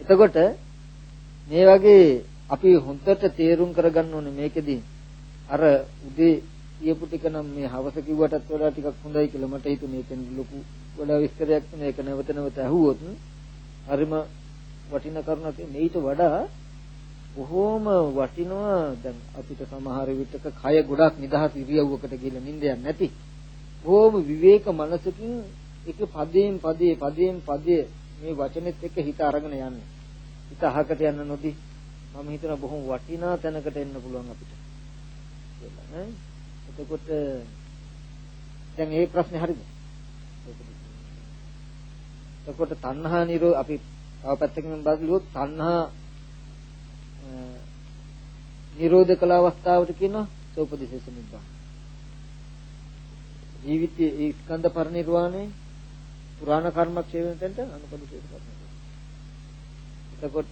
එතකොට මේ වගේ අපි හොඳට තේරුම් කරගන්න ඕනේ මේකෙදී අර උදේ කියපු ටික නම් මේ හවස කිව්වටත් වඩා ටිකක් හොඳයි කියලා මට හිතුනේ. එතන ලොකු වඩා විස්තරයක් තියෙන එක නැවත නැවත අහුවොත් හරිම වටින කරුණක්. මේිට වඩා බොහෝම වටිනවා. දැන් අපිට සමහර විටක කය ගොඩක් නිදහස් ඉරියව්වකට ගිහලා නිින්ද යන්නේ නැති. බොහෝම විවේක මනසකින් එක පදයෙන් පදයේ මේ වචනෙත් එක්ක හිත අරගෙන යන්නේ. හිත අහකට යන්න නොදී මම හිතනවා බොහොම වටිනා තැනකට එන්න පුළුවන් අපිට කියලා නේ. එතකොට දැන් මේ ප්‍රශ්නේ හරිද? එතකොට තණ්හා නිරෝ අපි තව පැත්තකින් බලුවොත් තණ්හා නිරෝධ කළ අවස්ථාවට කියනවා සෝපදිශේෂ නිබ්බාන. ජීවිතයේ ඒ ස්කන්ධ පරිනිර්වාණය පුරාණ කර්මක්ෂය වෙන තැනට අනුපදිශේෂ කරනවා. එතකොට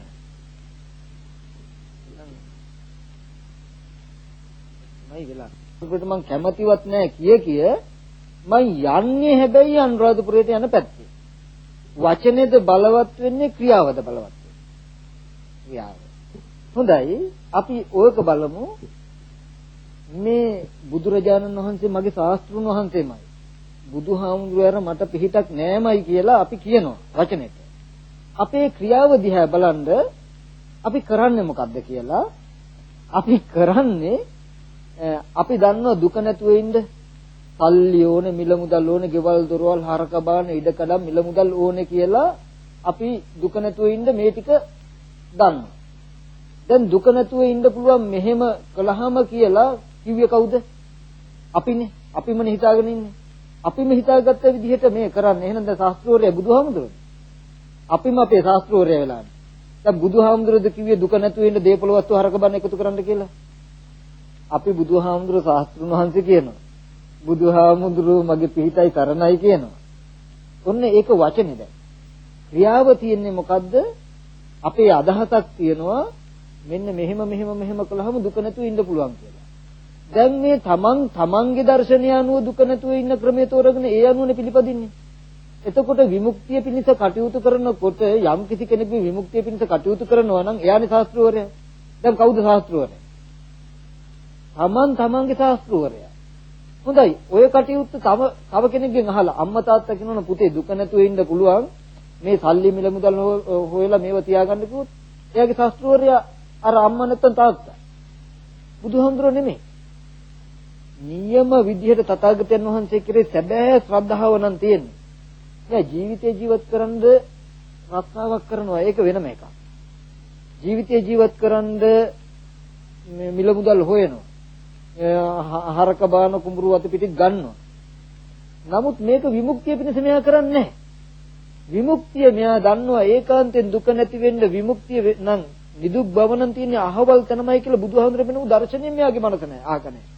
මයි වෙලා ඔබට මං කැමතිවත් නැහැ කිය මං යන්නේ හැබැයි අනුරාධපුරයට යන පැත්තේ. වචනේද බලවත් වෙන්නේ ක්‍රියාවද බලවත් වෙන්නේ? ක්‍රියාව. හොඳයි අපි ඕක බලමු. මේ බුදුරජාණන් වහන්සේ මගේ ශාස්ත්‍රුන් වහන්සේමයි. බුදුහාමුදුරුවෝ මට පිහිටක් නෑමයි කියලා අපි කියනවා වචනෙට. අපේ ක්‍රියාව දිහා බලනද අපි කරන්නේ මොකද්ද කියලා අපි කරන්නේ අපි දන්නවා දුක නැතුව ඉන්න සල්ලි ඕනේ, මිල මුදල් ඕනේ, ගෙවල් දොරවල් හරක බාන ඉඩකඩම් මිල මුදල් ඕනේ කියලා අපි දුක නැතුව ඉන්න මේ ටික දන්නවා. දැන් දුක නැතුව ඉන්න පුළුවන් මෙහෙම කළාම කියලා කිව්වේ කවුද? අපිනේ. අපිමනේ හිතාගෙන ඉන්නේ. අපිම හිතාගත්ත විදිහට මේ කරන්නේ. එහෙනම් දැන් ශාස්ත්‍රෝරය බුදුහාමුදුරුවෝ. අපිම අපේ ශාස්ත්‍රෝරය වෙලානේ. දැන් බුදුහාමුදුරුවෝද කිව්වේ දුක නැතුව ඉන්න දේපල වස්තු හරක බාන එකතු කරන්න කියලා? අපි බුදුහාමුදුරුවෝ ශාස්ත්‍රුන් වහන්සේ කියනවා. බුදුහාමුදුරුවෝ මගේ පිහිටයි කරණයි කියනවා. ඔන්න ඒක වචනේ දැන්. ක්‍රියාව තියෙන්නේ මොකද්ද? අපේ අදහසක් තියෙනවා මෙන්න මෙහෙම කළාම දුක නැතුව ඉන්න පුළුවන් කියලා. දැන් මේ තමන්ගේ දර්ශනය අනුව දුක නැතුව ඉන්න ක්‍රමය තෝරගෙන ඒ අනුවනේ පිළිපදින්නේ. එතකොට විමුක්තිය පිණිස කටයුතු කරනකොට යම් කිසි කෙනෙක් විමුක්තිය පිණිස කටයුතු කරනවා නම් එයානේ ශාස්ත්‍රවරයා. දැන් කවුද ශාස්ත්‍රවරයා? තමන්ගේ ශාස්ත්‍රවරයා. හොඳයි. ඔය කටයුත්ත තව කෙනෙක්ගෙන් අහලා අම්මා තාත්තා කියනවා පුතේ දුක නැතුව ඉන්න පුළුවන් මේ සල්ලි මිල මුදල් හොයලා මේව තියාගන්න කිව්වොත් එයාගේ ශාස්ත්‍රවරයා අර අම්මා නැත්තම් තාත්තා. බුදුහාමුදුරුවෝ නෙමෙයි. නියම විදිහට තථාගතයන් වහන්සේ කෙරේ සැබෑ ශ්‍රද්ධාව නම් තියෙන්නේ. දැන් ජීවිතේ ජීවත් කරන්ද රස්සාවක් කරනවා ඒක වෙනම එකක්. ජීවිතේ ජීවත් කරන්ද මිල මුදල් හොයනවා. හරක බාන කුඹුරු අත පිටින් ගන්නවා. නමුත් මේක විමුක්තිය පිණිස මෙයා කරන්නේ නැහැ. විමුක්තිය මෙයා දන්නවා ඒකාන්තයෙන් දුක නැති වෙන්න විමුක්තිය නම් නිදුක් බව නම් තියෙන්නේ අහවල් තැනමයි කියලා බුදුහාමුදුරුවෝ වෙනු දර්ශනයෙන් මෙයාගේ මනස නැහැ. ආක නැහැ.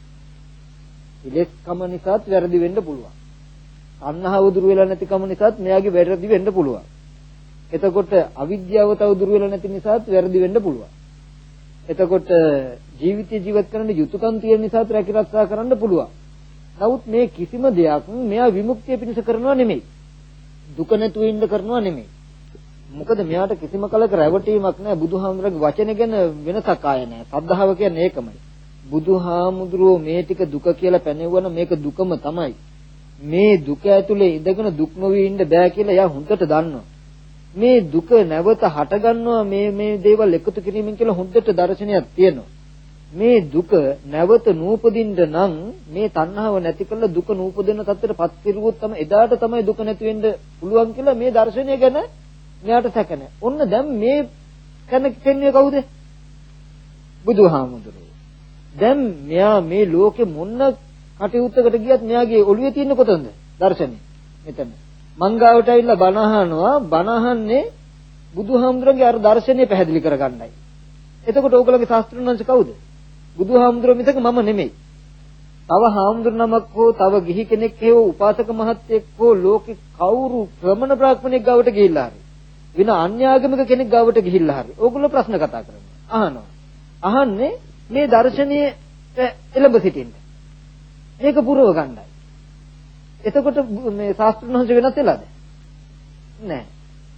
ඉලෙක්කම නිසාත් වැරදි වෙන්න පුළුවන්. අන්නහව දුර වෙලා නැතිකම නිසාත් මෙයාගේ වැරදි වෙන්න පුළුවන්. එතකොට අවිද්‍යාව තව දුර වෙලා නැති නිසාත් වැරදි වෙන්න පුළුවන්. එතකොට ජීවිතය ජීවත් කරන්න යුතුයකම් තියෙන නිසාත් රැකිරක්ෂා කරන්න පුළුවන්. නමුත් මේ කිසිම දෙයක් මෙයා විමුක්තිය පිණිස කරනවා නෙමෙයි. දුක නැතුව ඉන්න කරනවා නෙමෙයි. මොකද මෙයාට කිසිම කලක රැවටීමක් නැහැ. බුදුහාමුදුරගේ වචනේ ගැන වෙනසක් ආය නැහැ. සද්ධාව කියන්නේ ඒකමයි. බුදුහාමුදුරුවෝ මේ ටික දුක කියලා පැනෙවුවන මේක දුකම තමයි. මේ දුක ඇතුලේ ඉඳගෙන දුක් නොවී ඉන්න බෑ කියලා එයා හොඳට දන්නවා. මේ දුක නැවත හට ගන්නවා මේ දේවල් එකතු කිරීමෙන් කියලා හොඳට දර්ශනයක් තියෙනවා. මේ දුක නැවත නූපදින්න නම් මේ තණ්හාව නැති කරලා දුක නූපදින තත්ත්වයට පත් කෙරුවොත් තමයි එදාට තමයි දුක නැති වෙන්න පුළුවන් කියලා මේ දර්ශනය ගැන මෙයාට සැකන. ඔන්න දැන් මේ කෙනෙක් කියන්නේ කවුද? බුදුහාමුදුරුවෝ. දැන් මෙයා මේ ලෝකෙ මොන කටයුත්තකට ගියත් මෙයාගේ ඔළුවේ තියෙන කොතනද? දර්ශනේ. මෙතන. මංගාවට ඇවිල්ලා බණ අහනවා. බණ අහන්නේ බුදුහාමුදුරන්ගේ අර දර්ශනය පැහැදිලි කරගන්නයි. එතකොට ඕගොල්ලෝගේ ශාස්ත්‍රඥ වංශ කවුද? බුදුහාමුදුරුවෝ මිසක මම නෙමෙයි. තව හාමුදුරු නමක් හෝ තව ගිහි කෙනෙක් හෝ උපාසක මහත්තයෙක් හෝ ලෝකේ කවුරු ශ්‍රමණ බ්‍රාහ්මණයෙක් ගාවට ගිහිල්ලා හරි වෙන අන්‍ය ආගමික කෙනෙක් ගාවට ගිහිල්ලා හරි ඕගොල්ලෝ ප්‍රශ්න කතා කරනවා. අහනවා. අහන්නේ මේ දර්ශනීය එළඹ සිටින්න. මේක පුරව ගන්නයි. එතකොට මේ ශාස්ත්‍රඥ වංශ වෙනස් වෙලාද? නෑ.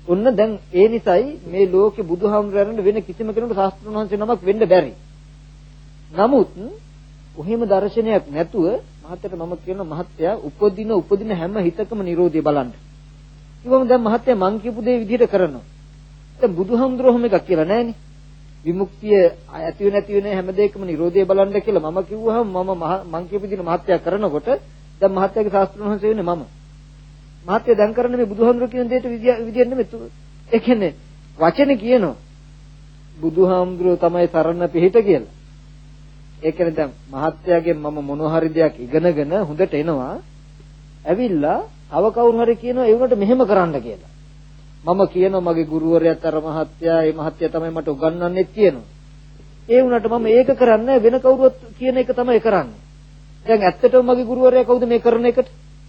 ඔන්න දැන් ඒ නිසායි මේ ලෝකේ බුදුහාමුදුරන් වෙන කිසිම කෙනෙකුට ශාස්ත්‍රඥ වහන්සේ නමක් වෙන්න බැරි. නමුත් ඔහෙම දර්ශනයක් නැතුව මහත්තයට මම කියන මහත්තයා උපදින හැම හිතකම Nirodhe බලන්න. ඉවම දැන් මහත්තයා මං කියපු දේ විදිහට කරනවා. දැන් බුදුහාමුදුරුවෝ හැම එකක් කියලා නෑනේ. විමුක්තිය ඇති වෙ නැති වෙන හැම දෙයකම Nirodhe බලන්න කියලා මම කිව්වහම මං කියපු විදිහට මහත්තයා කරනකොට දැන් මහත්තයාගේ ශාස්ත්‍රඥ වහන්සේ වෙන්නේ මම. මහත්තයා දැන් කරන්නේ මේ බුදුහාමුදුරුවෝ කියන දෙයට විදියට නෙමෙයි. ඒ කියන්නේ වචනේ කියනවා බුදුහාමුදුරුවෝ තමයි සරණ පිහිට කියලා. ඒ කියන්නේ දැන් මහත්තයාගෙන් මම මොන හරි දෙයක් ඉගෙනගෙන හොඳට එනවා. ඇවිල්ලා තව කවුරු හරි කියනවා ඒ උනට මෙහෙම කරන්න කියලා. මම කියනවා මගේ ගුරුවරයාත් අර මහත්තයා ඒ මහත්තයා තමයි මට උගන්වන්නෙත් කියනවා. ඒ උනට මම ඒක කරන්නේ වෙන කවුරුත් කියන එක තමයි කරන්නේ. දැන් ඇත්තටම මගේ ගුරුවරයා කවුද මේ කරන එකට?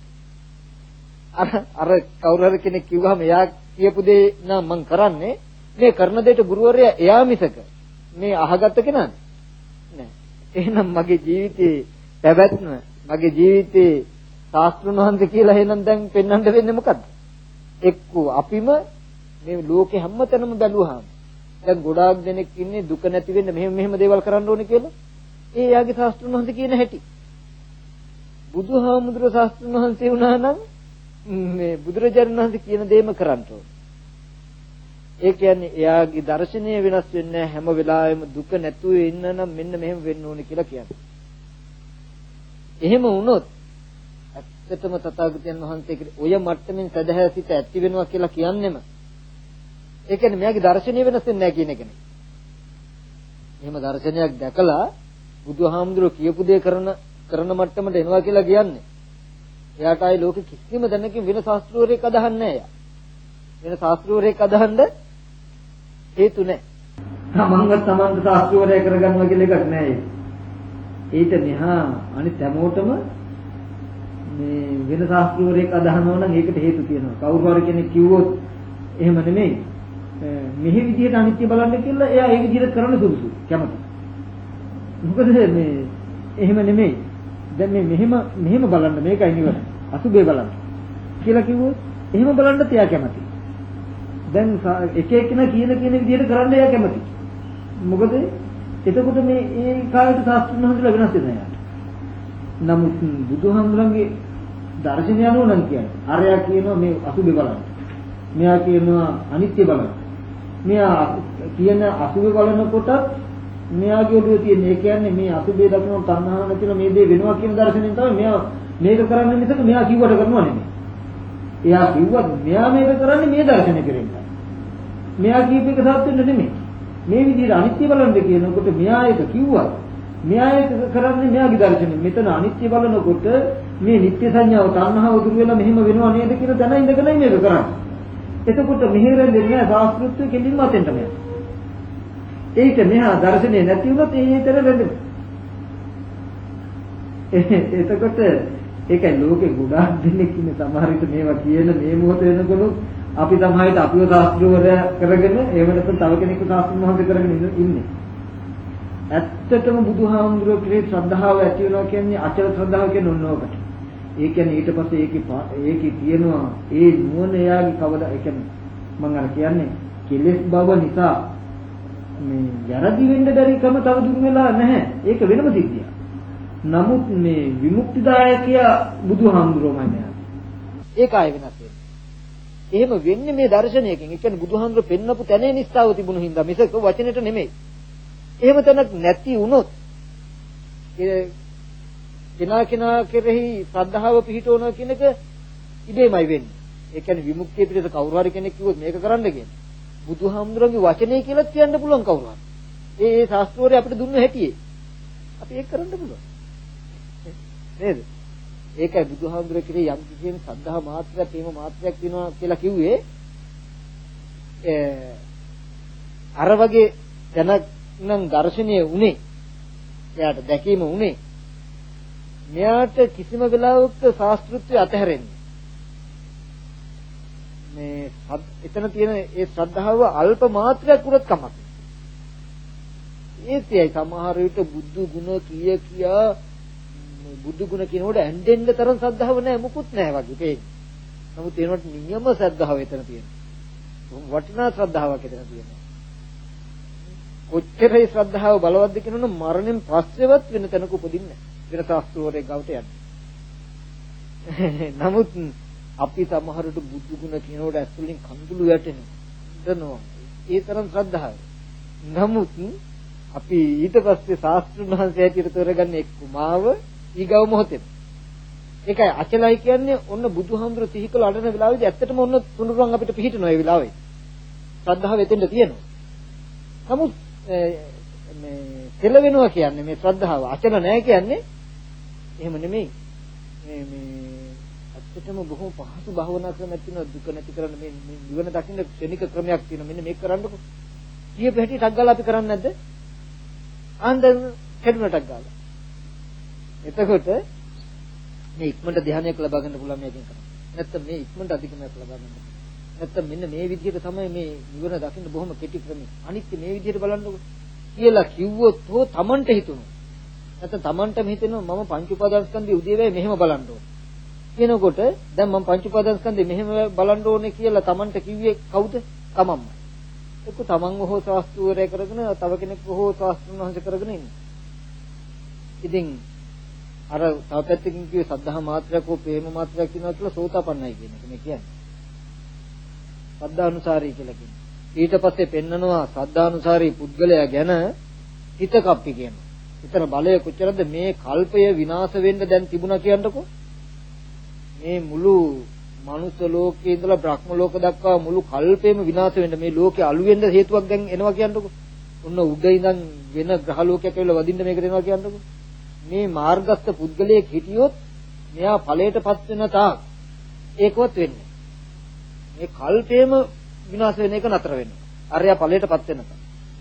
අර කවුරු හරි කෙනෙක් කිව්වහම එයා කියපු දේ නම් මම කරන්නේ මේ කරන දෙයට ගුරුවරයා එයා මිසක මේ අහගත්ත කෙනාද? නෑ. එහෙනම් මගේ ජීවිතේ පැවැත්ම මගේ ජීවිතේ ශාස්ත්‍රඥ වහන්සේ කියලා එහෙනම් දැන් පෙන්වන්න වෙන්නේ මොකද්ද? එක්කෝ අපිම මේ ලෝකේ හැමතැනම බැලුවාම දැන් ගොඩාක් දෙනෙක් ඉන්නේ දුක නැති වෙන්න මෙහෙම දේවල් කරන්න ඕනේ කියලා. ඒ යාගේ ශාස්ත්‍රඥ වහන්සේ කියන හැටි. බුදුහාමුදුරුවෝ ශාස්ත්‍රඥ වහන්සේ වුණා නම් මේ බුදුරජාණන් වහන්සේ කියන දේම කරන්න ඕනේ. ඒ කියන්නේ එයාගේ දර්ශනය වෙනස් වෙන්නේ හැම වෙලාවෙම දුක නැතුව ඉන්න නම් මෙන්න මෙහෙම වෙන්න ඕනේ කියලා කියන්නේ. එහෙම වුණොත් ඇත්තටම තථාගතයන් වහන්සේ ඔය මට්ටමින් සදහැසිත ඇති වෙනවා කියලා කියන්නෙම ඒ කියන්නේ මෙයාගේ දර්ශනය වෙනස් වෙන්නේ නැහැ කියන එකනේ. එහෙම දර්ශනයක් දැකලා බුදුහාමුදුරුවෝ කියපු දේ කරන මට්ටමට එනවා කියලා කියන්නේ. එයාට ආයේ ලෝකෙ කිසිම දැනකින් වෙන ශාස්ත්‍රවරයෙක් අදහන්නේ නැහැ එයා. වෙන ශාස්ත්‍රවරයෙක් අදහන්න හේතු නැහැ. තමන්ට ශාස්ත්‍රවරයෙක් කරගන්නවා කියලා එකක් නැහැ. ඊට මෙහා අනිත් හැමෝටම මේ වෙන ශාස්ත්‍රවරයෙක් අදහනවා නම් ඒකට හේතු තියෙනවා. කවුරු හරි කෙනෙක් කිව්වොත් එහෙම නෙමෙයි. මෙහි විදියට අනිත්‍ය බලන්න කියලා එයා ඒ විදියට කරන්න සුදුසු කැමති. මොකද මේ එහෙම නෙමෙයි. දැන් මේ මෙහෙම බලන්න මේකයි නිවන. අසුබේ බලන්න කියලා කිව්වොත් එහෙම බලන්න තියා කැමති. දැන් එක එකනා කියන විදියට කරන්න එයා කැමති. මොකද එතකොට මේ ඒ කාලේ ශාස්ත්‍රඥ හඳුලා වෙනස් වෙනවා. නමුත් බුදුහාමුදුරන්ගේ දර්ශනය අනුව නම් කියන්නේ අරයා කියනවා මේ අසුබේ බලන්න. මෙයා කියනවා අනිත්‍ය බලන්න. මෙයා කියන අසුබේ බලනකොට මෙයාගේ ඔළුවේ තියෙන ඒ කියන්නේ මේ අසුබේ දකින්න තණ්හාව නැතිව මේ දේ වෙනවා කියන දර්ශනයෙන් තමයි මෙයා මේක කරන්නේ මිසක මෙයා කිව්වට කරනවා නෙමෙයි. එයා කිව්වත් මෙයා මේක කරන්නේ මේ දර්ශනය කෙරෙන්න. මෙයා කියප එක සත්‍ය නෙමෙයි. මේ විදිහට අනිත්‍ය බලන්න කියනකොට මෙයා ඒක කිව්වා. මෙයා ඒක කරන්නේ මෙයාගේ දර්ශනය. මෙතන අනිත්‍ය බලනකොට මේ නිත්‍ය සංඥාව තණ්හාව දුර වෙලා මෙහෙම වෙනව නේද කියලා දැන ඉඳගෙනයි මේක කරන්නේ. එතකොට මෙහෙරෙන්නේ නැහැ සාස්කෘතිය කෙලින්ම අතෙන්ට මෙයා. ඒක මෙහා දර්ශනේ නැති වුණොත් ඒතර වෙන්නේ. එතකොට ඒකයි ලෝකේ ගොඩාක් දෙනෙක් ඉන්නේ සමහර විට මේවා කියන මේ මොහොත වෙනකොට අපි සමහරවිට අපිව ශාස්ත්‍රවරයා කරගෙන එහෙම නැත්නම් තව කෙනෙක්ව ශාස්ත්‍රඥ මහන්සිය කරගෙන ඉන්නේ. ඇත්තටම බුදුහාමුදුරුවෝ කෙරේ ශ්‍රද්ධාව ඇති වෙනවා කියන්නේ අචල ශ්‍රද්ධාව කියන්නේ ඕනෝකට. ඒ කියන්නේ ඊට පස්සේ ඒකේ තියෙනවා ඒ නුවණ එයාගේ කවදා ඒ කියන්නේ මම අර කියන්නේ කෙලෙස් බව නිසා මේ යරදි වෙන්න බැරිකම තව දුර වෙලා නැහැ. ඒක වෙනම සිද්ධියක්. නමුත් මේ විමුක්තිදායකයා බුදුහාමුදුරුවෝමයි නෑ. ඒක ආයෙ වෙනස් වෙනවා. එහෙම වෙන්නේ මේ දර්ශනයකින්. ඒ කියන්නේ බුදුහාමුදුරුවෝ පෙන්නපු තැනේ නිස්සාව තිබුණු හින්දා මිසක වචනෙට නෙමෙයි. එහෙම තැනක් නැති වුණොත් කෙනා කෙරෙහි ශ්‍රද්ධාව පිහිටවනවා කියන එක ඉබේමයි වෙන්නේ. ඒ කියන්නේ විමුක්තිය පිටත කවුරු හරි කෙනෙක් කිව්වොත් මේක කරන්න කියලා. බුදුහාමුදුරන්ගේ වචනේ කියලා කියන්න පුළුවන් කවුරු හරි. ඒ ශාස්ත්‍රෝරය අපිට දුන්න හැටියේ. අපි ඒක කරන්න පුළුවන්. නේද? ඒකයි බුදුහාමුදුර කියේ යම් කිසිම ශ්‍රද්ධා මාත්‍රයක්, ප්‍රේම මාත්‍රයක් වෙනවා කියලා කිව්වේ. අර වගේ දැනක් නම් දර්ශනීය උනේ. එයාට දැකීම උනේ. මෙයාට කිසිම වෙලාවක ශාස්ත්‍රත්වය අතහැරෙන්නේ. මේ එතන තියෙන ඒ ශ්‍රද්ධාව අල්ප මාත්‍රයක් වුණත් කමක්. ඒකයි සමහර විට බුදු ගුණ කියා බුදු ගුණ කියනකොට ඇඬෙන්න තරම් ශ්‍රද්ධාව නැහැ මුකුත් නැහැ වගේ පේන්නේ. නමුත් ඒනොට නියම ශ්‍රද්ධාව එතන තියෙනවා. වටිනා ශ්‍රද්ධාවක් එතන තියෙනවා. කොච්චරයි ශ්‍රද්ධාව බලවත්ද කියනොත් මරණයෙන් පස්සෙවත් වෙන තැනක උපදින්නේ නැහැ. වෙන ශාස්ත්‍රවරයෙක් ගාවට යන්නේ. නමුත් අපි සමහරට බුදු ගුණ කියනකොට ඇස්වලින් කඳුළු වැටෙනවා. ඒ තරම් ශ්‍රද්ධාව. නමුත් අපි ඊට පස්සේ ශාස්ත්‍රඥ වහන්සේ හැටියට තෝරගන්නේ කුමාව ඊගව මොහොතේ. ඒකයි අචලයි කියන්නේ ඔන්න බුදුහාමුදුරු සිහි කළ අඩන වෙලාවේදී ඇත්තටම ඔන්න තුනුරුවන් අපිට පිහිටනවා ඒ වෙලාවේ. ශ්‍රද්ධාව එතෙන්ද තියෙනවා. නමුත් මේ තෙල වෙනවා කියන්නේ මේ ශ්‍රද්ධාව අචල නැහැ කියන්නේ එහෙම නෙමෙයි. මේ ඇත්තටම බොහොම පහසු භාවනා ක්‍රමයක් තියෙනවා දුක නැති කරන්න මේ නිවන දකින්න ක්ෂණික ක්‍රමයක් තියෙනවා. මෙන්න මේක කරන්නකො. කීප හැටි ටක් ගාලා අපි කරන්නේ නැද්ද? ආන්දර කැඩුනටක් ගාලා. එතකොට මේ ඉක්මනට ධානයක් ලබා ගන්න පුළුවන් මේකෙන් කරන්නේ. නැත්තම් මේ ඉක්මනට අධිකමයක් ලබා ගන්න. නැත්තම් මෙන්න මේ විදිහට තමයි මේ නිවන දකින්න බොහොම කෙටි ක්‍රමය. අනිත් මේ විදිහට බලන්නකො කියලා කිව්වොත් හෝ Tamanට හිතුණා. නැත්තම් Tamanටම හිතෙනවා මම පංච උපාදානස්කන්ධයේ උදේවැය මෙහෙම බලන්න ඕනේ. කියනකොට දැන් මම පංච උපාදානස්කන්ධයේ මෙහෙම බලන්න ඕනේ කියලා Tamanට කිව්වේ කවුද? තමන්මයි. එක්ක තමන්ව හෝ ශාස්ත්‍රවරය කරගෙන තව කෙනෙක්ව හෝ ශාස්ත්‍රඥ වහන්සේ කරගෙන ඉන්නේ. ඉතින් අර තව පැත්තකින් කිව්වේ සද්ධා මාත්‍රයක් හෝ ප්‍රේම මාත්‍රයක් කියනවා කියලා සෝතාපන්නයි කියන එක මේ කියන්නේ. සද්ධානුසාරී කියලා කියන්නේ. ඊට පස්සේ පෙන්නනවා සද්ධානුසාරී පුද්ගලයා ගැන හිතකප්පි කියනවා. හිතන බලය කොච්චරද මේ කල්පය විනාශ වෙන්න දැන් තිබුණා කියන්නකො. මේ මුළු මනුස්ස ලෝකයේ ඉඳලා බ්‍රහ්ම ලෝක දක්වා මුළු කල්පෙම විනාශ වෙන්න මේ ලෝකේ අලු වෙන්න හේතුවක් දැන් එනවා කියන්නකො. ඔන්න උඩ ඉඳන් වෙන ග්‍රහ ලෝකයක් ඇවිල්ලා වදින්න මේකට එනවා කියන්නකො. මේ මාර්ගස්ත පුද්ගලයෙක් හිටියොත් මෙයා ඵලයටපත් වෙන තාක් ඒකවත් වෙන්නේ. මේ කල්පෙම විනාශ වෙන එක නතර වෙනවා. අරයා ඵලයටපත් වෙනකම්.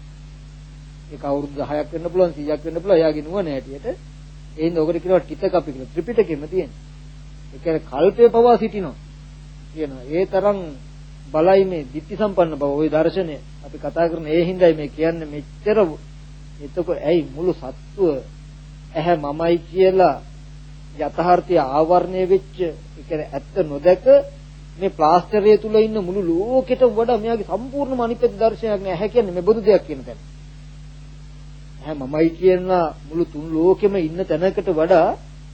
ඒක අවුරුදු 10ක් වෙන්න පුළුවන් 100ක් වෙන්න පුළුවන්. එයාගේ නුවණ හැටියට. ඒ හින්දා ඔකට කියනවා ටිතකපි කියලා. ත්‍රිපිටකෙම තියෙනවා. ඒ කියන්නේ කල්පේ පවා සිටිනවා. කියනවා ඒ තරම් බලයි මේ ditthi සම්පන්න බව ওই දර්ශනය අපි කතා කරන ඒ හිඳයි මේ කියන්නේ මෙච්චර එතකොට ඇයි මුළු සත්ව ඇහැ මමයි කියලා යථාර්ථය ආවරණය වෙච්ච ඒ කියන්නේ ඇත්ත නොදක මේ ප්ලාස්ටරය තුල ඉන්න මුළු ලෝකෙට වඩා මෙයාගේ සම්පූර්ණම අනිත්‍ය දර්ශනයක් නෑ. ඇහැ කියන්නේ මේ බොදු දෙයක් කියන තැන. ඇහැ මමයි කියලා මුළු තුන් ලෝකෙම ඉන්න තැනකට වඩා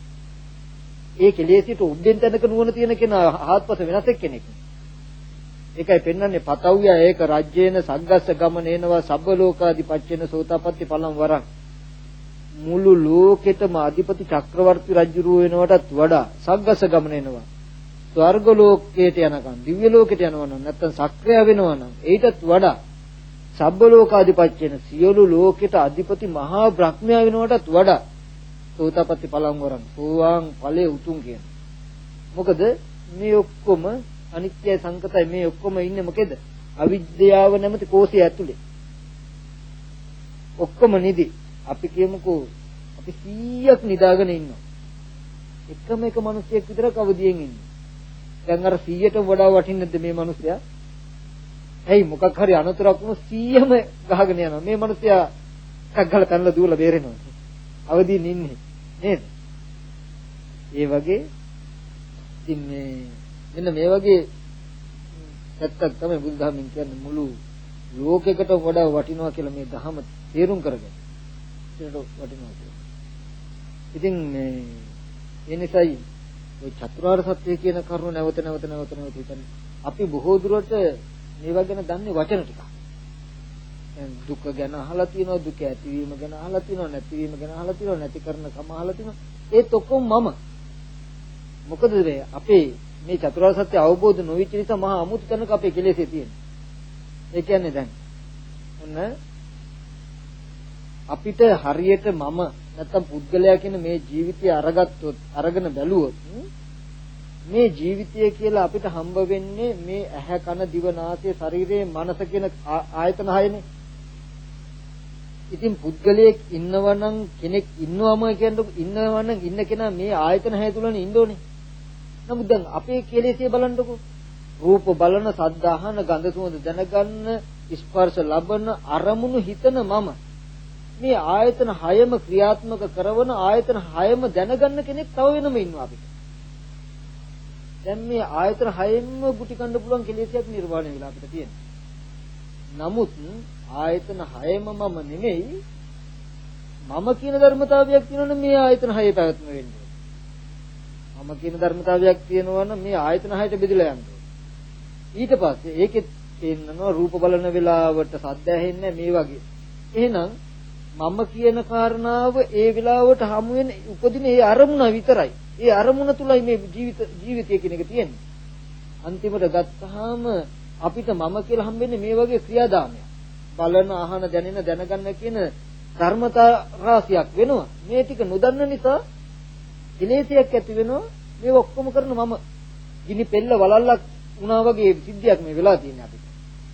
ඒ කෙලෙසිට උද්දෙන් තැනක නුවණ තියෙන කෙනා ආත්පස වෙනස් කෙනෙක්. ඒකයි පෙන්වන්නේ පතව්‍ය ඒක රාජ්‍යේන සග්ගස්ස ගමනේනවා සබ්බ ලෝකාදි පච්චේන සෝතාපට්ටි පලම් වරං මුළු ලෝකෙටම අධිපති චක්‍රවර්ති රජුරුව වෙනවටත් වඩා සග්ගස්ස ගමනේනවා ස්වර්ග ලෝකයට යනකම් දිව්‍ය ලෝකයට යනවා නම් නැත්නම් සක්‍රිය වෙනවා නම් ඊටත් වඩා සබ්බ ලෝකාදි පච්චේන සියලු ලෝකෙට අධිපති මහා බ්‍රහ්මයා වෙනවටත් වඩා සෝතාපට්ටි පලම් වරං සෝවාන් ඵලයේ උතුම් කියන. මොකද මේ ඔක්කොම අනිත්‍යයි සංකතයි මේ ඔක්කොම ඉන්නේ මොකේද? අවිද්‍යාව නැමැති කෝෂය ඇතුලේ. ඔක්කොම නිදි. අපි කියමුකෝ අපි 100ක් නිදාගෙන ඉන්නවා. එකම එක මිනිහෙක් විතරක් අවදියෙන් ඉන්නේ. දැන් අර 100ට වඩා වටින්නේ නැද්ද මේ මිනිහයා? ඇයි මොකක් හරි අනතුරක් වුණොත් 100ම ගහගෙන යනවා. මේ මිනිහයා එකක් ගහලා පැනලා දුවලා බේරෙනවා. අවදියෙන් ඉන්නේ නේද? ඒ වගේ ඉතින් මෙන්න මේ වගේ පැත්තක් තමයි බුදුදහමින් කියන්නේ මුළු ලෝකයකට වඩා වටිනවා කියලා මේ ධහම තේරුම් කරගන්න. ඒකට වටිනවා කියලා. ඉතින් ඒ නිසායි ওই චතුරාර්ය සත්‍ය කියන කරුණ නැවත හිතන්නේ. අපි බොහෝ දුරට මේවා ගැන දන්නේ වචන ටිකක්. දුක ගැන අහලා තියෙනවා, දුක ඇතිවීම ගැන අහලා තියෙනවා, නැතිවීම ගැන අහලා තියෙනවා, නැති කරන කම අහලා තියෙනවා. ඒත් ඔක්කොම මම. මොකද අපේ මේ චතුරාර්ය සත්‍ය අවබෝධ නොවිච්ච නිසා මහා අමුතු තැනක අපේ කෙලෙසේ තියෙනවා. ඒ කියන්නේ දැන් ඔන්න අපිට හරියට මම නැත්තම් පුද්ගලයා කියන මේ ජීවිතය අරගෙන බැලුවොත් මේ ජීවිතය කියලා අපිට හම්බ වෙන්නේ මේ ඇහැ කන දිව නාසය ශරීරය මනස කියන ආයතන හයනේ. ඉතින් පුද්ගලයෙක් ඉන්නවනම් කෙනෙක් ඉන්නවම ඉන්නවනම් ඉන්න කෙනා මේ ආයතන හය තුලනේ ඉන්න ඕනේ. නමුත් දැන් අපේ කෙලෙසේ බලන්නකො රූප බලන, ශබ්ද අහන, ගන්ධ සුවඳ දැනගන්න, ස්පර්ශ ලබන, අරමුණු හිතන මම මේ ආයතන හයම ක්‍රියාත්මක කරන ආයතන හයම දැනගන්න කෙනෙක් තව වෙනම ඉන්නවා අපිට. දැන් මේ ආයතන හයෙන්ම ගුටි කන්න පුළුවන් කෙලෙසයක් නිර්වාණය වෙලා අපිට තියෙනවා. නමුත් ආයතන හයම මම නෙමෙයි, මම කියන ධර්මතාවයක් තියෙනවනේ මේ ආයතන හයේ පැවැත්ම වෙන්නේ. මම කියන ධර්මතාවයක් තියෙනවනම් මේ ආයතන හයට බෙදලා යන්නේ. ඊට පස්සේ ඒකෙත් පේන්නනවා රූප බලන වෙලාවට සද්ද ඇහෙන්නේ මේ වගේ. එහෙනම් මම කියන කාරණාව ඒ වෙලාවට හමු වෙන උපදින ඒ අරමුණ විතරයි. ඒ අරමුණ තුලයි මේ ජීවිතය කියන එක තියෙන්නේ. අන්තිමට ගත්තාම අපිට මම කියලා හම්බෙන්නේ මේ වගේ ක්‍රියාදාමයක්. බලන, අහන, දැනෙන, දැනගන්න කියන ධර්මතා රාශියක් වෙනවා. මේ ටික නොදන්න නිසා කෙලෙසයක් ඇති වෙනවා. මේ ඔක්කොම කරන මම ගිනි පෙල්ල වලල්ලක් වුණා වගේ සිද්ධියක් මේ වෙලා තියෙන්නේ අපිට.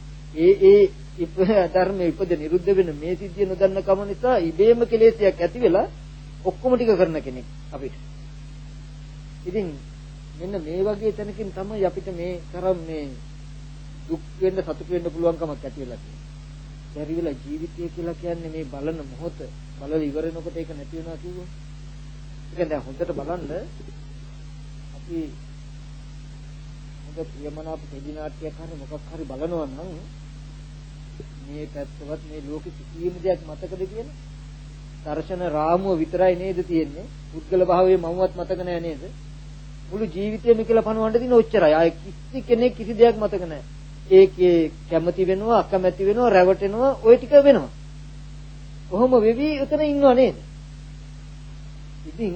ඒ ධර්මයේ ඉපද නිරුද්ධ වෙන මේ සිද්ධිය නොදන්න කම නිසා ඉබේම කෙලෙසයක් ඇති වෙලා ඔක්කොම ටික කරන කෙනෙක් අපිට. ඉතින් මෙන්න මේ වගේ තැනකින් තමයි අපිට මේ තරම් මේ දුක් වෙන්න සතුට වෙන්න පුළුවන්කමක් ඇති වෙලා තියෙන්නේ. බැරි වෙලා ජීවිතය කියලා කියන්නේ මේ බලන මොහොත බලලා ඉවර වෙනකොට ඒක නැති වෙනවා කිව්වොත්. ඒක දැන් හොඳට බලන්න අපි හොඳ ප්‍රියමනාප ටෙලි නාට්‍යයක් හරි මොකක් හරි බලනවා නම් මේ පැත්තවත් මේ ලෝකෙ කිසිම දෙයක් මතකද කියලා? දර්ශන රාමුව විතරයි නේද තියෙන්නේ? පුද්ගල භාවයේ මමවත් මතක නැහැ නේද? මුළු ජීවිතේම කියලා පණවන්න දින ඔච්චරයි. ආයේ කිසි කෙනෙක් කිසි දෙයක් මතක නැහැ. ඒකේ කැමති වෙනවා, අකමැති වෙනවා, රැවටෙනවා, ওই ටික වෙනවා. කොහොම වෙවි උතන ඉන්නව නේද? ඉතින්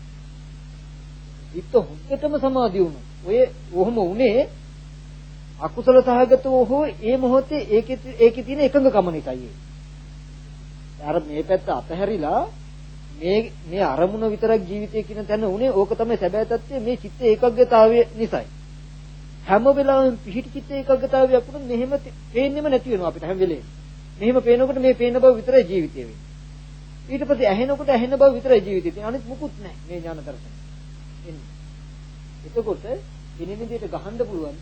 හිත හොද්දටම සමාධිය වුණා. ඔය කොහොම උනේ අකුසල සහගතව හෝ ඒ මොහොතේ ඒකේ තියෙන එකඟකම නිසායි. අර මේ පැත්ත අතහැරිලා මේ අරමුණ විතරක් ජීවිතය කියන තැන උනේ ඕක තමයි සැබෑ තත්ත්වය. මේ චිත්ත ඒකග්ගතාවය නිසායි. හැම වෙලාවෙම පිහිටි චිත්ත ඒකග්ගතාවයක් වුණොත් මෙහෙම පේන්නෙම නැති වෙනවා අපිට හැම වෙලේම. මෙහෙම පේනකොට මේ පේන බව විතරයි ජීවිතය වෙන්නේ. ඊට පස්සේ ඇහෙනකොට ඇහෙන බව විතරයි ජීවිතය තියෙන්නේ. අනිත් මුකුත් නැහැ මේ ඥාන දර්ශනය. එන්නේ. එතකොට ඉනින විදිහට ගහන්න පුළුවන්ද?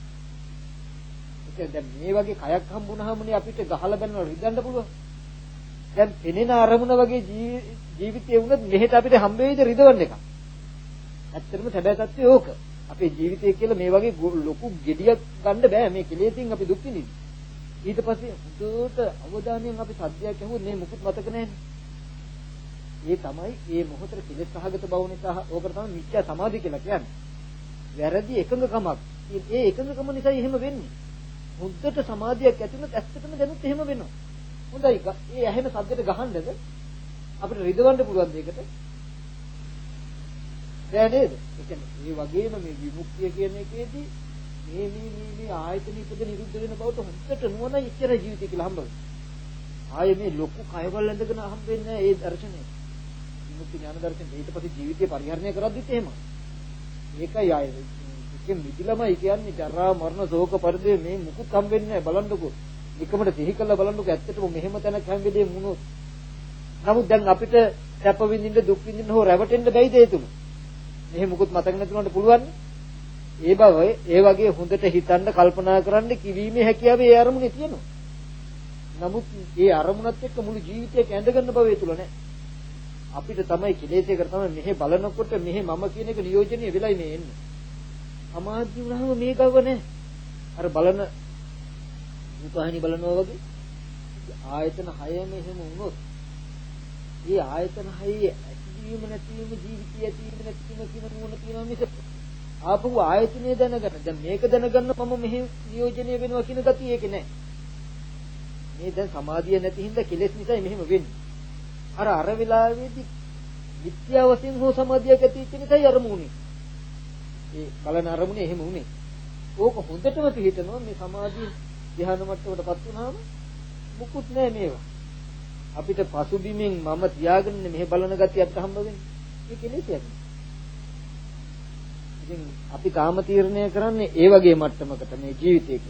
ඒක දැන් මේ වගේ කයක් හම්බුනහමනේ අපිට ගහලා බැලනවා රිදන්න පුළුවන්. දැන් පෙනෙන අරමුණ වගේ ජීවිතේ වුණත් මෙහෙට අපිට හම්බ වෙයිද රිදවන්න එක. ඇත්තටම සැබෑ තත්ත්වය ඕක. අපේ ජීවිතය කියලා මේ වගේ ලොකු gediyak ගන්න බෑ. මේ කෙලෙසින් අපි දුක් විඳින්නේ. ඊට පස්සේ හුදුට අවධානයෙන් අපි සද්දයක් ඇහුවොත් මේ මුකුත් මතක නැහැනේ. ඒ තමයි මේ මොහොතේ කෙලෙස් සහගත බව නිසා ඕකට තමයි මිත්‍යා සමාධිය කියලා කියන්නේ. වැරදි එකඟකමක්. ඒ එකඟකම නිසා එහෙම වෙන්නේ. හුදුට සමාධියක් ඇති වුණොත් ඇත්තටම දැනුත් එහෙම වෙනවා. හොඳයි. ඒ ඇහෙන සද්දෙට ගහන්නද අපිට රිදවන්න පුළුවන් දෙයකට බෑ නේද? ඒ කියන්නේ මේ වගේම මේ විමුක්තිය කියන එකේදී මේ ආයතන ඉපද නිරුද්ධ වෙන බවට හොඳට නුවණ ඉච්චර ජීවිතය කියලා හම්බ වෙනවා. ආයේ මේ ලොකු කයවල ඇඳගෙන හම්බෙන්නේ නැහැ ඒ දර්ශනය. විමුක්ති ඥාන දර්ශනය ඊට පස්සේ ජීවිතය පරිහරණය කරද්දිත් එහෙම. ඒකයි ආයේ ඒකෙන් මිදිලමයි කියන්නේ ජරා මරණ ශෝක පරිදේ මේ මුකුත් හම්බෙන්නේ නැහැ බලන්නකෝ. නිකමට සිහි කළා බලන්නකෝ ඇත්තටම මෙහෙම තැනක් හැම වෙලේම වුණොත්. නමුත් දැන් අපිට සැප විඳින්න දුක් විඳින්න හෝ රැවටෙන්න බැයිද ඒ තුන? මෙහෙ මුකුත් මතක නැතුනට පුළුවන්. ඒ බව ඒ වගේ හොඳට හිතන්න කල්පනා කරන්න කිවීමේ හැකියාව ඒ අරමුණේ තියෙනවා. නමුත් ඒ අරමුණත් එක්ක මුළු ජීවිතයක ඇඳගන්න බව ඒ තුල නැහැ. අපිට තමයි කෙලෙසයකට තමයි මෙහෙ බලනකොට මෙහෙ මම කියන එක නියෝජනය වෙලයි මේ එන්නේ. සමාධිය වුණාම මේ ගව නැහැ. අර බලන රූපහානි බලනවා වගේ ආයතන 6ම එහෙම වුණොත් ඒ ආයතන 6 ඇතිවීම නැතිවීම ජීවිතය ඇතිවීම නැතිවීම කියන නුවණ තියෙනවා මිස ආපහු ආයතනය දැනගන්න. දැන් මේක දැනගන්න මම මෙහෙ නියෝජනය වෙනවා කියන ගතිය ඒකේ නැහැ. මේ දැන් සමාධිය නැති හින්දා කෙලෙස් නිසා මෙහෙම වෙන්නේ. අර වෙලාවේදී විත්‍යා වශයෙන් හෝ සමාධියක් ඇති වෙච්ච නිසායි අරමුණේ. ඒ බලන අරමුණේ එහෙම උනේ. ඕක හොඳටම පිළිහිටනවා මේ සමාධිය ධ්‍යාන මට්ටමටපත් වුණාම මුකුත් නැහැ මේවා. අපිට පසුබිමින් මම තියාගෙන මෙහෙ බලන ගතිය අපිට හම්බ වෙන්නේ. ඒ කෙලෙසයක්. ඉතින් අපි කාම තීරණය කරන්නේ ඒ වගේ මට්ටමකට මේ ජීවිතේක.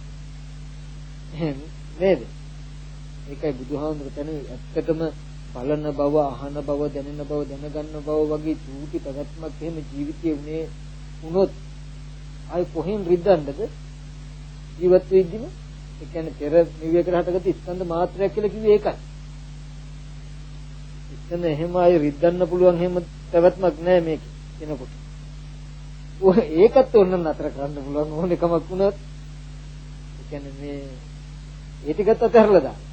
නේද? ඒකයි බුදුහාමුදුරුවෝ කියන්නේ ඇත්තටම බලන බව, අහන බව, දැනෙන බව, දැනගන්න බව වගේ චූටි පැවැත්මක් එහෙම ජීවිතයේ උනේ වුණොත් ආයි කොහෙන් රිද්දන්නද? ජීවත් වෙද්දිම ඒ කියන්නේ පෙර නිවියකට හටගත්ත ස්කන්ධ මාත්‍රයක් කියලා කිව්වේ ඒකයි. ඉතින් එහෙම ආයි රිද්දන්න පුළුවන් එහෙම පැවැත්මක් නැහැ මේක කෙනෙකුට. ඒකත් ඕන නතර කරන්න පුළුවන් ඕන එකමක් වුණොත්. ඒ කියන්නේ මේ ඒ ටිකත් අතහැරලා දාන්න.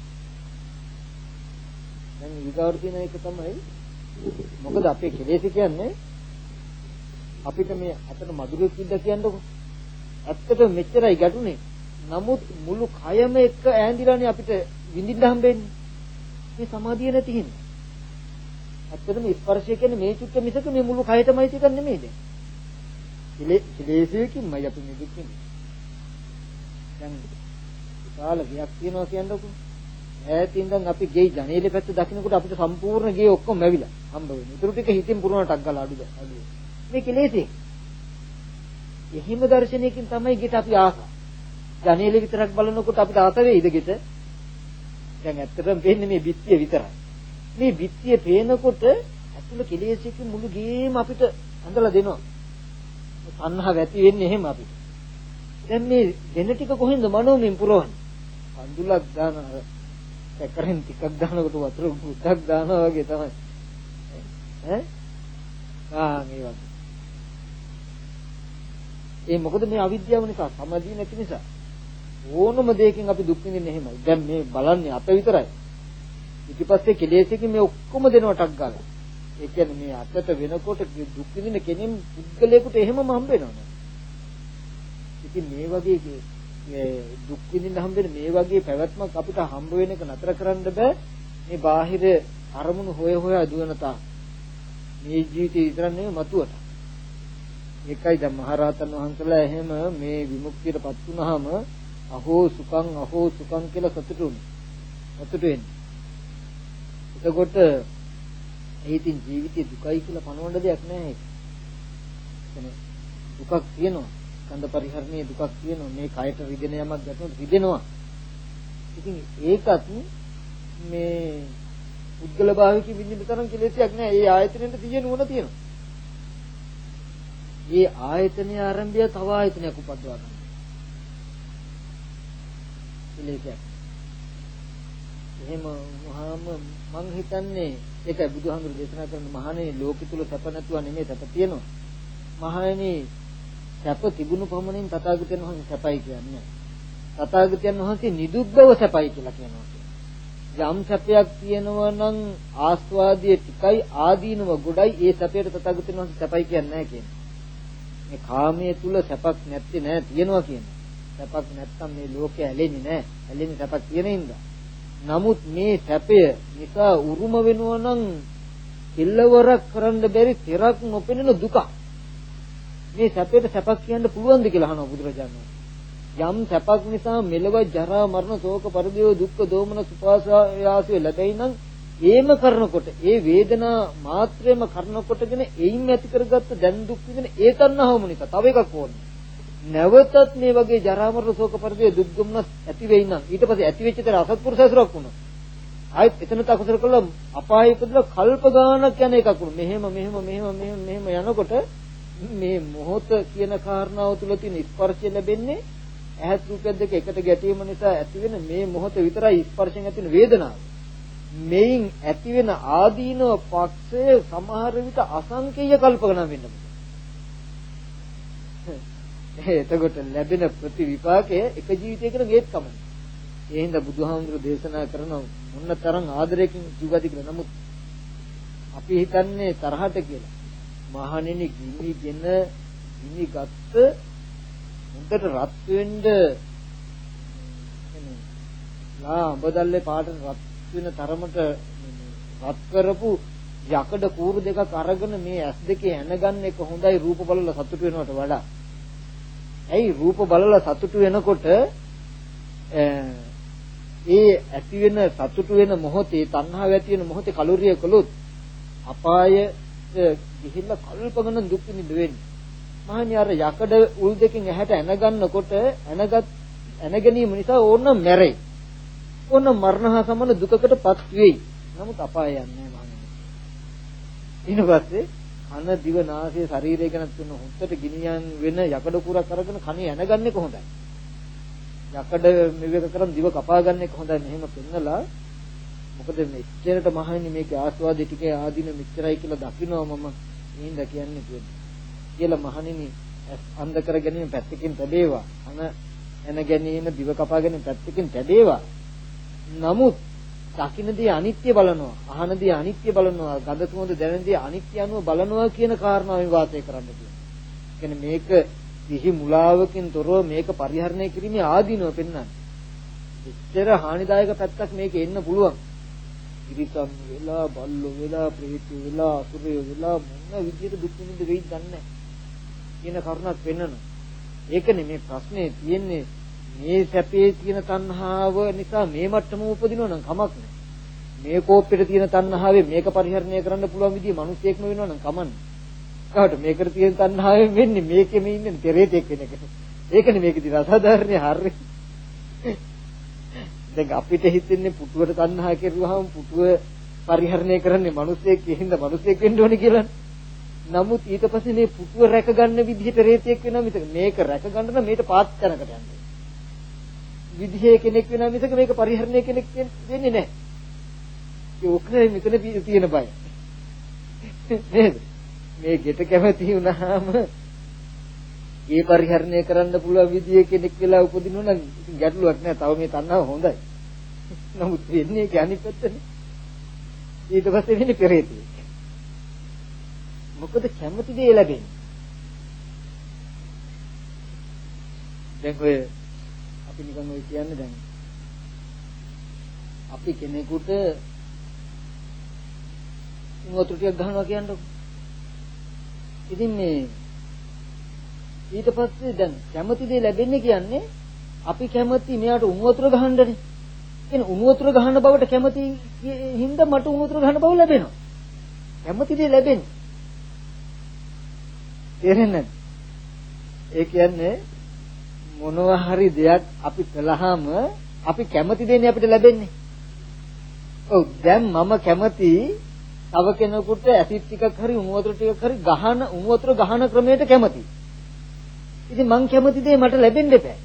දැන් ඊගාවට තියෙන එක තමයි මොකද අපේ කෙලෙස් කියන්නේ අපිට මේ අතන මధుරෙක් ඉඳ කියන්නකො. ඇත්තටම මෙච්චරයි ගැටුනේ. නමුත් මුළු කයම එක්ක ඈඳිලානේ අපිට විඳින්න හම්බෙන්නේ. මේ සමාධිය නැති හින්දා. ඇත්තටම ස්පර්ශය කියන්නේ මේ චුට්ට මිසක මේ මුළු කයටමයි තියක නෙමෙයි දැන්. කෙලෙසකින්මයි අපි මේ දුක් විඳින්නේ. දැන් විශාල ගයක් තියනවා කියන්නකො. ඈතින් දැන් අපි ගේ ජනේලෙ පැත්ත දකින්නකොට අපිට සම්පූර්ණ ගේ ඔක්කොම වැවිලා හම්බ වෙනවා. ඊටු ටික හිතින් පුරවනටක් ගාලා අඩුද. මේ කෙලෙසේ. එහිම දර්ශනයකින් තමයි ගෙට අපි ආස. ජනේලෙ විතරක් බලනකොට අපිට ආස වෙයිද ගෙට? දැන් ඇත්තටම වෙන්නේ මේ බිත්තිය විතරයි. මේ බිත්තිය පේනකොට අතුල කෙලෙසකින් මුළු ගේම අපිට අඳලා දෙනවා. සංහව ඇති වෙන්නේ එහෙම අපිට. දැන් මේ වෙන ටික කොහෙන්ද මනෝමයෙන් පුරවන්නේ? අඳුලක් දාන අර සැකරෙන් ටිකක් දානකොට වතුර පුටක් දානවා වගේ තමයි. ඈ? මේ වගේ. ඒ මොකද මේ අවිද්‍යාව නිසා, සමාධිය නැති නිසා. ඕනම දෙයකින් අපි දුක් විඳින්නේ එහෙමයි. දැන් මේ බලන්නේ අත විතරයි. ඊට පස්සේ කෙලෙසකින් මේ ඔක්කොම දෙනවටක් ගාලා. ඒ කියන්නේ මේ අතට වෙනකොට දුක් විඳින කෙනෙක් පුද්ගලයෙකුට එහෙමම හම්බ වෙනවා. ඉතින් මේ වගේ දුක් විඳින්න හම්බෙන මේ වගේ පැවැත්මක් අපිට හම්බ වෙන එක නතර කරන්න බෑ. මේ බාහිර අරමුණු හොය හොයා දුවන තා. මේ ජීවිතේ විතර නෙවෙයි මතුවට. ඒකයි දැන් මහරහතන් වහන්සේලා එහෙම මේ විමුක්තියටපත් වුණාම අහෝ සුඛං කියලා සතුටු වෙන්නේ. එතකොට ඒකින් ජීවිතේ දුකයි කියලා පනවන්න දෙයක් නැහැ. දුකක් තියෙනවා. ස්කන්ධ පරිහරණයේ දුකක් තියෙනවා. මේ කයට රිදෙන යමක් ගැටුණොත් රිදෙනවා. ඉතින් ඒකත් මේ පුද්ගල භාවිකෙ විඳින්න තරම් කෙලෙසයක් නෑ. ඒ ආයතනෙට තියෙන නුවණ තියෙනවා. මේ ආයතනයේ ආරම්භය තව ආයතනයක් උපදවා ගන්න. කෙලෙසයක්. එහෙම වහාම මං හිතන්නේ ඒකයි බුදුහාමුදුරු දේශනා කරන මහණේ ලෝකෙ තුල සැප නැතුව නෙමෙයි සැප තියෙනවා. මහණෙනි සැප තිබුණු පමණින් තථාගතයන් වහන්සේ සැපයි කියන්නේ. තථාගතයන් වහන්සේ නිදුක් බව සැපයි කියලා කියනවා. යම් සැපයක් තියෙනවා නම් ආස්වාදයේ tikai ආදීනව ගොඩයි ඒ සැපයට තථාගතයන් වහන්සේ සැපයි කියන්නේ නැහැ කියන්නේ. මේ කාමයේ තුල සැපක් නැත්තේ නෑ තියනවා කියන්නේ. සැපක් නැත්තම් මේ ලෝකය ඇලෙන්නේ නෑ. ඇලෙන්නේ සැපක් තියෙන හින්දා. නමුත් මේ සැපය නිසා උරුම වෙනවා නම් කෙලවරක් කරන්න බැරි තෙරක් නොපෙනෙන දුක. මේ සැපයට සැපක් කියන්න පුළුවන්ද කියලා අහනවා බුදුරජාණන් වහන්සේ. යම් සැපක් නිසා මෙලව ජරා මරණ ශෝක පරිදේව දුක්ඛ දෝමන සුපාසායාසය ලැබෙයි නම් ඒම කරනකොට ඒ වේදනා මාත්‍රයම කරනකොටගෙන එයින් ඇති කරගත්ත දැන් දුක් විඳින ඒ තණ්හාවම නිසා තව එකක් ඕනේ. නැවතත් මේ වගේ ජරා මරණ ශෝක පරිදේව දුක් දුම්නස් ඇති වෙයි නම් ඊට පස්සේ ඇති වෙච්ච තර අසත්පුරුෂයසුරක් වුණා. ආයෙත් එතන තකසර කළා අපායෙ ඉපදලා කල්ප ගානක් යන එකක් වුණා. මෙහෙම යනකොට මේ මොහොත කියන කාරණාව තුල තියෙන ස්පර්ශය ලැබෙන්නේ ඇහත් රූපයක් දෙක එකට ගැටීම නිසා ඇති වෙන මේ මොහොත විතරයි ස්පර්ශයෙන් ඇති වෙන වේදනාව. මේන් ඇති වෙන ආදීනව පක්ෂය සමහර විට අසංකේය කල්පනා වෙන්න පුළුවන්. එතකොට ලැබෙන ප්‍රතිවිපාකය එක ජීවිතයකට ගේත් කමයි. ඒ හින්දා බුදුහාමුදුරු දේශනා කරන මොන තරම් ආදරයකින් ජීවිතය කියලා. නමුත් අපි හිතන්නේ තරහට කියලා. මහණෙනි ගිනි ගත්ත හොඳට රත් වෙන්න අඹදල්ලේ පාට රත් වෙන තරමට රත් කරපු යකඩ කූරු දෙකක් අරගෙන මේ ඇස් දෙකේ ඇනගන්න එක හොඳයි රූප බලලා සතුටු වෙනවට වඩා. ඇයි රූප බලලා සතුටු වෙනකොට ඒ ඇති වෙන සතුටු වෙන මොහොතේ තණ්හාව ඇති වෙන මොහොතේ කලුරිය කළොත් අපාය ගිහිල්ලා කල්ප ගණන් දුක් විඳින්න වෙන්නේ. මහණිය අර යකඩ උල් දෙකෙන් ඇහැට ඇනගන්නකොට ඇන ගැනීම නිසා ඕන මැරෙයි. ඕන මරණ හා සමාන දුකකටපත් වෙයි. නමුත් අපාය යන්නේ නැහැ මහණිය. ඊට පස්සේ කන දිව නාසය ශරීරය ගැන තුන හොත්තට ගිනියන් වෙන යකඩ කුරක් අරගෙන කනේ ඇනගන්නේ කොහොඳයි. යකඩ මෙවක කරන් දිව කපා ගන්න එක හොඳයි. මෙහෙම පෙන්නලා මොකද මෙච්චරට මහණනි මේකේ ආස්වාදේ ටිකේ ආදීන මෙච්චරයි කියලා දකින්නවා මම නින්ද කියන්නේ කියන්නේ. කියලා මහණෙනි අන්ධ කර ගැනීම පැත්තකින් තැබේවා. එන ගැනීම දිව කපා ගැනීම පැත්තකින් තැබේවා. නමුත් දකින්නදී අනිත්‍ය බලනවා, අහනදී අනිත්‍ය බලනවා, ගඳ සුවඳ දැනෙනදී අනිත්‍ය අනුව බලනවා කියන කාරණාවෙන් වාසය කරන්න කියනවා. කියන්නේ මේක සිහි මුලාවකින් තොරව මේක පරිහරණය කිරීමේ ආදීනව පෙන්වන්නේ. එච්චර හානිදායක පැත්තක් මේකේ එන්න පුළුවන්. ඉරිසම් වෙලා, බල්ලෝ වෙලා, ප්‍රේතයෝ වෙලා, අසුරයෝ වෙලා මොන විදියට දුක් විඳින්න වෙයිද දන්නේ නැහැ. කියන කරුණක් පෙන්වනවා. ඒකනේ මේ ප්‍රශ්නේ තියෙන්නේ මේ සැපේ තියෙන තණ්හාව නිසා මේ මට්ටම උපදිනවා නම් කමක් නැහැ. මේ කෝප්පෙට තියෙන තණ්හාවෙන් මේක පරිහරණය කරන්න පුළුවන් විදිය මිනිස්සෙක්ම වෙනවා නම් කමන්නේ. කාට මේකට තියෙන තණ්හාවෙන් වෙන්නේ මේකෙම ඉන්නේ පෙරේතෙක් වෙන එක. ඒකනේ මේකදී අසාධාරණේ හරිය. දැන් අපිට හිතෙන්නේ පුටුවට තණ්හා කෙරුවාම පුටුව පරිහරණය කරන්නේ මිනිස්සෙක් හින්දා මිනිස්සෙක් වෙන්න ඕනේ කියලා. නමුත් ඊට පස්සේ මේ පුටුව රැක ගන්න විදිහට රේතෙක් වෙනවා මිසක මේක රැක ගන්න නම් මේකට පාත් තැනකට යන්නේ. විදිහේ කෙනෙක් වෙනවා මිසක මේක පරිහරණය කෙනෙක් වෙන්නේ නැහැ. ඒ ඔක්කොම මෙතන තියෙන බය. නේද? මේ ගෙට කැමති වුණාම ඒ පරිහරණය කරන්න පුළුවන් විදිහේ කෙනෙක් වෙලා උපදිනවා නම් ඉතින් ගැටලුවක් නැහැ. තව මේ තණ්හාව හොඳයි. නමුත් වෙන්නේ ඒක අනිත් පැත්තනේ. ඊට පස්සේ වෙන්නේ පෙරේතෙක්. මොකද කැමති දේ ලැබෙන්නේ. දැන් ඔය අපි නිකන් ඔය කියන්නේ දැන් අපි කෙනෙකුට වතුර ටිකක් ගහනවා කියන්නකො. ඉතින් මේ ඊට පස්සේ දැන් කැමති දේ ලැබෙන්නේ කියන්නේ අපි කැමති මෙයාට උණු වතුර ගහන්නනේ. කියන්නේ උණු වතුර ගහන බවට කැමති හින්දා මට උණු වතුර ගහන බව ලැබෙනවා. කැමති දේ ලැබෙන්නේ. තේරෙන්නේ? ඒ කියන්නේ මොනවා හරි දෙයක් අපි කළාම අපි කැමති දෙන්නේ අපිට ලැබෙන්නේ. ඔව් දැන් මම කැමති තව කෙනෙකුට ඇසිඩ් ටිකක් හරි උණු වතුර ටිකක් හරි ගහන උණු වතුර ගහන ක්‍රමයට කැමති. ඉතින් මං කැමති දේ මට ලැබෙන්න එපා.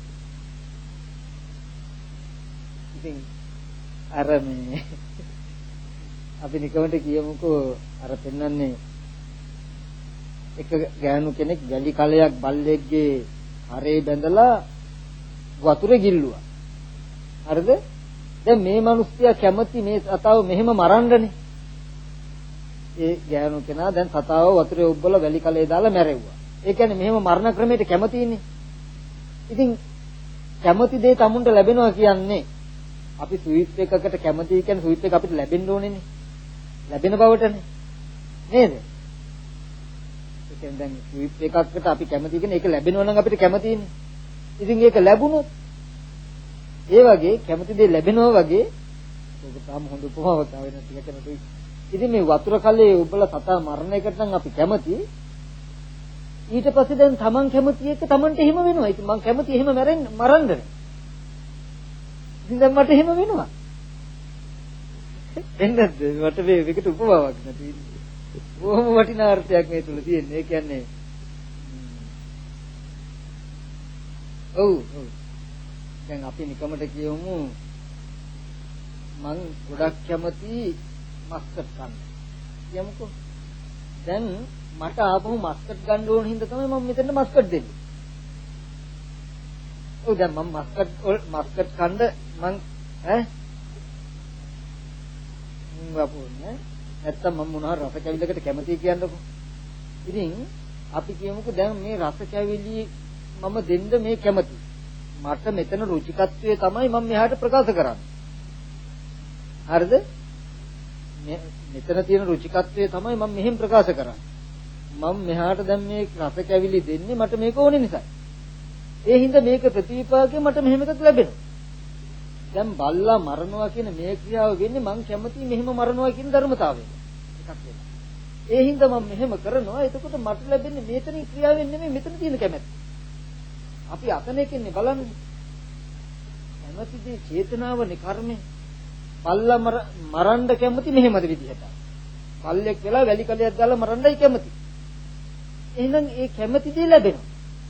ඉතින් අර මේ අපි නිකමට කියමුකෝ අර පෙන්වන්නේ එක ගෑනු කෙනෙක් වැලි කලයක් බල්ලෙක්ගේ හරේ බැඳලා වතුරේ ගිල්ලුවා. හරිද? දැන් මේ මිනිස්සයා කැමති මේ සතාව මෙහෙම මරන්නනේ. ඒ ගෑනු කෙනා දැන් සතාව වතුරේ උබ්බලා වැලි කලේ දාලා මැරෙව්වා. ඒ කියන්නේ මෙහෙම මරණ ක්‍රමයට කැමති ඉන්නේ. ඉතින් කැමති දේ tamunට ලැබෙනවා කියන්නේ අපි ස්වීට් එකකට කැමති කියන්නේ ස්වීට් එක අපිට ලැබෙන්න ඕනේනේ. ලැබෙන බවටනේ. නේද? ඒ කියන්නේ දැන් ස්වීට් එකකට අපි කැමති කියන්නේ ඒක ලැබෙනවා නම් අපිට කැමතිනේ. ඉතින් ඒක ලැබුණොත් ඒ වගේ කැමති දේ ලැබෙනවා වගේ ඒක තාම හොඳ උපමාවක් ආවෙ නැති එකනට. ඉතින් මේ වතුර කලේ උබලා සතා මරණ එකට නම් අපි කැමති. ඊට පස්සේ දැන් Taman කැමති එක Tamanට එහෙම වෙනවා. ඉතින් මං කැමති එහෙම මරන්න. ඉතින් දැන් මට එහෙම වෙනවා. එන්නද මට මේකට උපමාවක් නැති. බොහොම වටිනා අර්ථයක් මේ තුල තියෙන්නේ. ඒ කියන්නේ ඔව් දැන් අපි නිකමට කියමු මං ගොඩක් කැමති මස්කට් කන්න. කියමුකෝ. දැන් මට ආපහු මස්කට් ගන්න ඕන හින්දා තමයි මම මෙතන මස්කට් දෙන්නේ. ඔව් දැන් මම මස්කට් කන්න මං වපුන්නේ නැත්තම් මම මොනවා රස කැවිල්ලකට කැමතියි කියන්නකො. ඉතින් අපි කියමුකෝ දැන් මේ රස කැවිලි මම දෙන්න මේ කැමති. මට මෙතන රුචිකත්වයේ තමයි මම මෙහාට ප්‍රකාශ කරන්නේ. හරිද? මෙතන තියෙන රුචිකත්වයේ තමයි මම මෙහෙම ප්‍රකාශ කරන්නේ. මම මෙහාට දැන් මේ රස කැවිලි දෙන්නේ මට මේක ඕනේ නිසා. ඒ හින්දා මේක ප්‍රතිවිපාකේ මට මෙහෙම එකක් ලැබෙනවා. දැන් බල්ලා මරනවා කියන මේ ක්‍රියාව වෙන්නේ මං කැමති මෙහෙම මරනවා කියන ධර්මතාවය. එකක් වෙනවා. ඒ හින්දා මම මෙහෙම කරනවා. එතකොට මට ලැබෙන්නේ මෙතනින් ක්‍රියාවෙන් නෙමෙයි මෙතන තියෙන කැමැත්ත. අපි අතනකින්නේ බලන්නේ. කැමැතිදී චේතනාවනේ කර්මය. බල්ලා මරන්න කැමති මෙහෙමද විදිහට. බල්ලෙක් වෙලා වැලි කලයක් දාලා මරන්නයි කැමති. එහෙනම් ඒ කැමැති දේ ලැබෙනවා.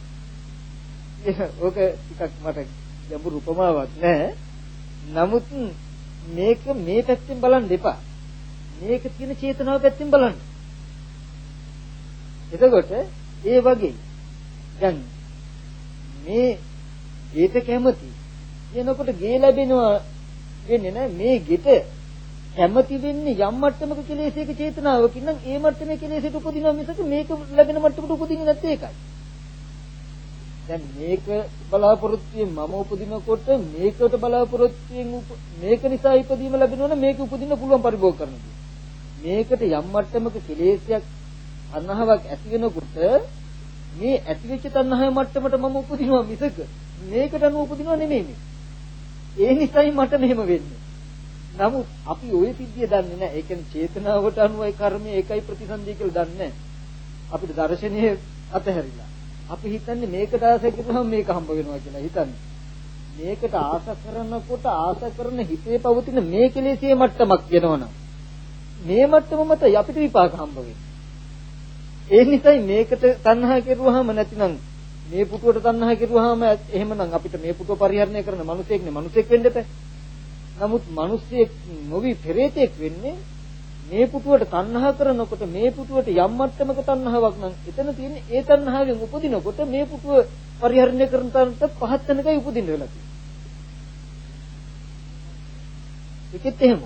ඕක ටිකක් මට ගැඹුරු උපමාවක් නෑ. නමුත් මේක මේ පැත්තෙන් බලන්න එපා. මේක තියෙන චේතනාව පැත්තෙන් බලන්න. එතකොට ඒ වගේ දැන් මේ ගෙට කැමති එනකොට ගේ ලැබෙනවා වෙන්නේ නැහැ. මේ ගෙට කැමති වෙන්නේ යම් මට්ටමක කෙලෙසයක චේතනාවකින් නම් ඒ මට්ටමේ කෙලෙසයට උපදිනවා මිසක මේක ලැබෙන මට්ටමකට උපදින්නේ නැත්තේ ඒකයි. දැන් මේක බලාපොරොත්තුෙන් මම උපදිනකොට මේකට බලාපොරොත්තුෙන් මේක නිසා ඉපදීම ලැබෙනවනේ මේක උපදින්න පුළුවන් පරිභෝග කරනවා. මේකට යම් මට්ටමක කෙලෙසයක් අනහවක් ඇති වෙනකොට මේ ඇතිවෙච්ච තණ්හාවේ මට්ටමට මම උපදිනවා මිසක මේකට අනුව උපදිනව නෙමෙයි මේ. ඒ නිසායි මට මෙහෙම වෙන්නේ. නමුත් අපි ওই සිද්ධිය දන්නේ නැහැ. ඒ කියන්නේ චේතනාවට අනුවයි කර්මය ඒකයි ප්‍රතිසන්දිය කියලා දන්නේ නැහැ. අපිට දර්ශනීය අතහැරිලා. අපි හිතන්නේ මේකට ආස කරනම මේක හම්බ වෙනවා කියලා හිතන්නේ. මේකට ආස කරනකොට ආස කරන හිතේ පවතින මේ කෙලෙසියේ මට්ටමක් වෙනවනම් මේ මට්ටම මත අපිට විපාක හම්බ වෙනවා. ඒ නිසායි මේකට තණ්හා කෙරුවාම නැතිනම් මේ පුටුවට තණ්හා කෙරුවාම එහෙමනම් අපිට මේ පුටුව පරිහරණය කරන මිනිසෙක්නේ මිනිසෙක් වෙන්න එපා. නමුත් මිනිසෙක් නොවි පෙරේතෙක් වෙන්නේ මේ පුටුවට තණ්හා කරනකොට මේ පුටුවට යම් මට්ටමක තණ්හාවක් නම් එතන තියෙන්නේ ඒ තණ්හාවෙන් උපදිනකොට මේ පුටුව පරිහරණය කරන තරමට පහත් වෙනකයි උපදින්න වෙලා තියෙන්නේ. ඒකත් එහෙම.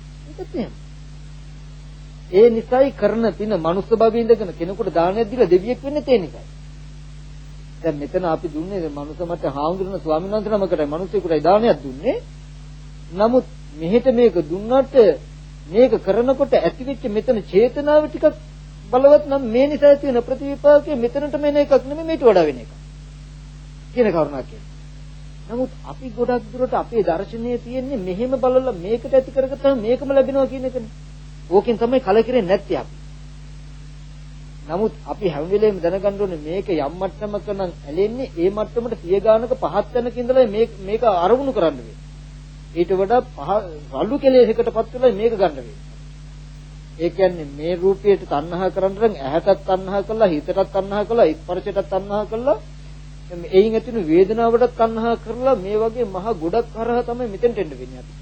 ඒ නිසායි කරන පින මනුස්ස භවයේ ඉඳගෙන කෙනෙකුට දානයක් දීලා දෙවියෙක් වෙන්නේ ඒ නිසායි. දැන් මෙතන අපි දුන්නේ මනුස්ස මත හාමුදුරන ස්වාමීන් වහන්සේ නමකටයි මිනිස්සුෙකුටයි දානයක් දුන්නේ. නමුත් මෙහෙට මේක දුන්නට මේක කරනකොට ඇතිවෙච්ච මෙතන චේතනාව ටිකක් බලවත් නම් මේ නිසා ඇති වෙන ප්‍රතිවිපාකයේ මෙතනටම එන එකක් නෙමෙයි මේට වඩා වෙන එකක් කියන කරුණා කියන්නේ. නමුත් අපි ගොඩක් දුරට අපේ දර්ශනයේ තියෙන්නේ මෙහෙම බලලා මේකට ඇති කරගත්තාම මේකම ලැබෙනවා කියන එකනේ. ඕකෙන් තමයි කලකිරෙන්නේ නැත්තේ අපි. නමුත් අපි හැම වෙලේම දැනගන්න ඕනේ මේක යම් මට්ටමක නම් ඇලෙන්නේ ඒ මට්ටමට 100 ගානක පහත් වෙනක ඉඳලා මේක අරමුණු කරන්න වෙන්නේ. ඊට වඩා රළු කෙලෙසකටපත් වෙලා මේක ගන්න වෙන්නේ. ඒ කියන්නේ මේ රූපයට තණ්හා කරන්න නම් ඇහැටත් තණ්හා කළා, හිතටත් තණ්හා කළා, ස්පර්ශයටත් තණ්හා කළා, එයින් ඇතිවෙන වේදනාවටත් තණ්හා කරලා මේ වගේ මහ ගොඩක් හරහා තමයි මෙතෙන්ට එන්න වෙන්නේ අපි.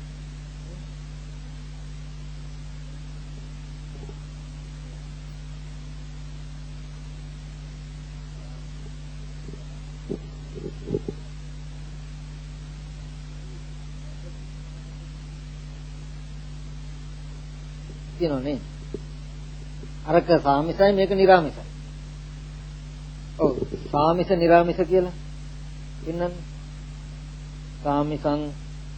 කියනෝනේ අරක සාමිසයි මේක නිරාමිසයි. ඔව් සාමිස නිරාමිස කියලා ඉන්නන්නේ. සාමිසං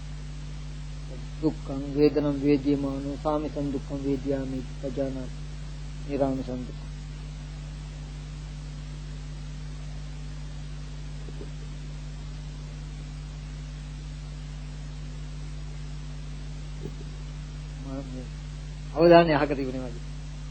දුක්ඛං වේදනං වේද්‍යමානෝ සාමිසං දුක්ඛං වේද්‍යාමි පජානාති නිරාමිසං දුක්ඛ. අවධානය අහක තිබුණේ වගේ.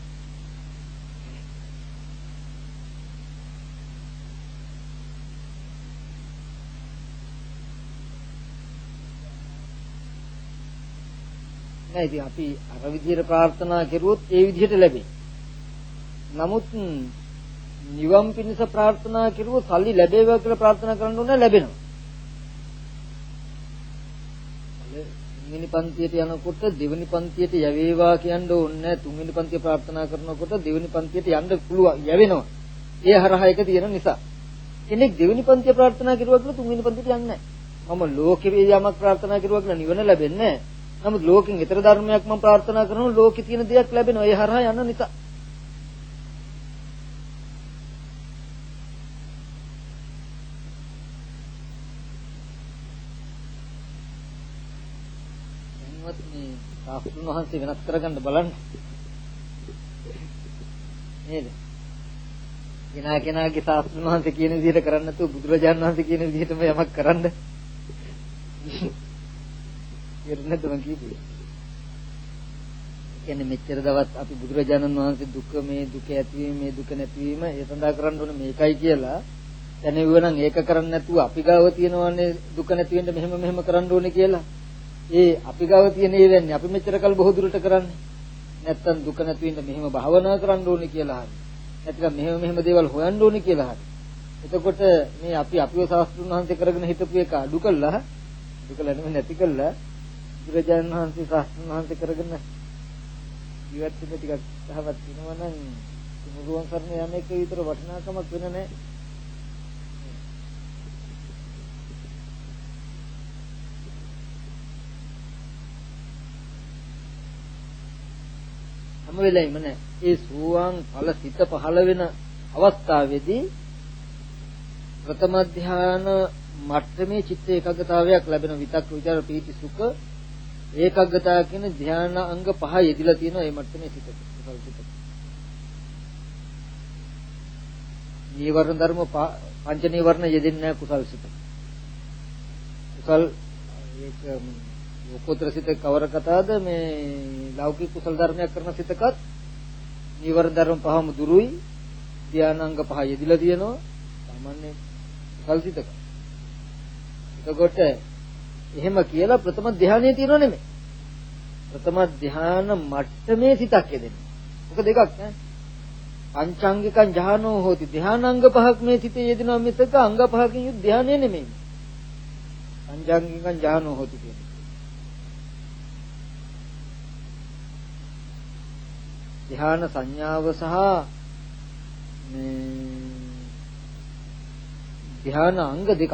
නෑ ඉතින් අපි අර විදිහට ප්‍රාර්ථනා කරුවොත් ඒ විදිහට ලැබෙයි. නමුත් නිවන් පිණිස ප්‍රාර්ථනා කරුවොත් සල්ලි ලැබේවා කියලා ප්‍රාර්ථනා කරන්න ඕනේ ලැබෙනවා. තුන්වෙනි පන්තියට යනකොට දෙවෙනි පන්තියට යවේවා කියන්න ඕනේ. තුන්වෙනි පන්තිය ප්‍රාර්ථනා කරනකොට දෙවෙනි පන්තියට යන්න පුළුවන් යවෙනවා. ඒ හරහා එක තියෙන නිසා. කෙනෙක් දෙවෙනි පන්තිය ප්‍රාර්ථනා කරුවා කියලා තුන්වෙනි පන්තියට යන්නේ නැහැ. මම ලෝකේ යමක් ප්‍රාර්ථනා කරුවා කියලා නිවන ලැබෙන්නේ නැහැ. නමුත් ලෝකෙන් ඊතර ධර්මයක් මම ප්‍රාර්ථනා කරනවා ලෝකේ තියෙන දෙයක් ලැබෙනවා. ඒ හරහා යන නිසා. සාස්ත්‍රුන් වහන්සේ වෙනස් කරගන්න බලන්න නේද? කෙනාගේ සාස්ත්‍රුන් වහන්සේ කියන විදිහට කරන්නේ නැතුව බුදුරජාණන් වහන්සේ කියන විදිහටම යමක් කරන්න. ඉරණ තුන කීපේ. කියන්නේ මෙච්චර දවස් අපි බුදුරජාණන් වහන්සේ දුක මේ දුක ඇතිවීම මේ දුක නැතිවීම ඒ සඳහා කරන්න ඕනේ මේකයි කියලා දැනෙවුවා නම් ඒක කරන්නේ නැතුව අපි ගාව තියෙනවනේ දුක නැති වෙන්න මෙහෙම කරන්න ඕනේ කියලා. ඒ අපි ගාව තියෙන ඒ වෙන්නේ අපි මෙච්චර කල් බොහෝ දුරට කරන්නේ. නැත්තම් දුක නැති වෙන්න මෙහෙම භාවනා කරන්න ඕනේ කියලා හරි. නැත්නම් මෙහෙම දේවල් හොයන්න ඕනේ කියලා හරි. එතකොට මේ අපි අපිව ශාස්ත්‍රුන් වහන්සේ කරගෙන හිටපු එක අඩු කළා නෙමෙයි නැති කළා. බුදුරජාණන් වහන්සේ ශාස්ත්‍රුන් වහන්සේ කරගෙන ඉවත් වෙන ටිකක් සහවත් වෙනවා නම් මුරුවන් සරණ යන එක විතර වටිනාකමක් වෙන නැහැ. හැම වෙලෙම නෑ. ඒ සෝවාන් ඵල සිත පහළ වෙන අවස්ථාවේදී ප්‍රථම ධ්‍යාන මට්ටමේ චිත්ත ඒකාග්‍රතාවයක් ලැබෙන විතක් විචාර ප්‍රීති සුඛ ඒකාග්‍රතාව කියන ධ්‍යාන අංග පහ යෙදිලා තියෙනවා මේ මට්ටමේ සිත. නීවරණ ධර්ම පංච නීවරණ යෙදෙන්නේ නැහැ කුසල් සිත. කුසල් ඒක ලෝකෝත්තර සිත කවර කතාවද මේ ලෞකික කුසල ධර්මයක් කරන සිතකත් නීවරණ ධර්ම පහම දුරුයි ධානාංග පහ යෙදිලා තියෙනවා සාමාන්‍ය කුසල් සිතක. එතකොට එහෙම කියලා ප්‍රථම ධානයේ තියෙනව නෙමෙයි. ප්‍රථම ධාන මට්ටමේ සිතක් යෙදෙනවා. මොක දෙකක් නේ. පංචාංගිකං ධානෝ හෝති ධානාංග පහක් මේ සිතේ යෙදෙනවා මිසක අංග පහකින් යුත් ධානය නෙමෙයි. පංචාංගිකං ධානෝ හෝති කියන්නේ ධ්‍යාන සංඥාව සහ ධ්‍යාන අංග දෙකක්.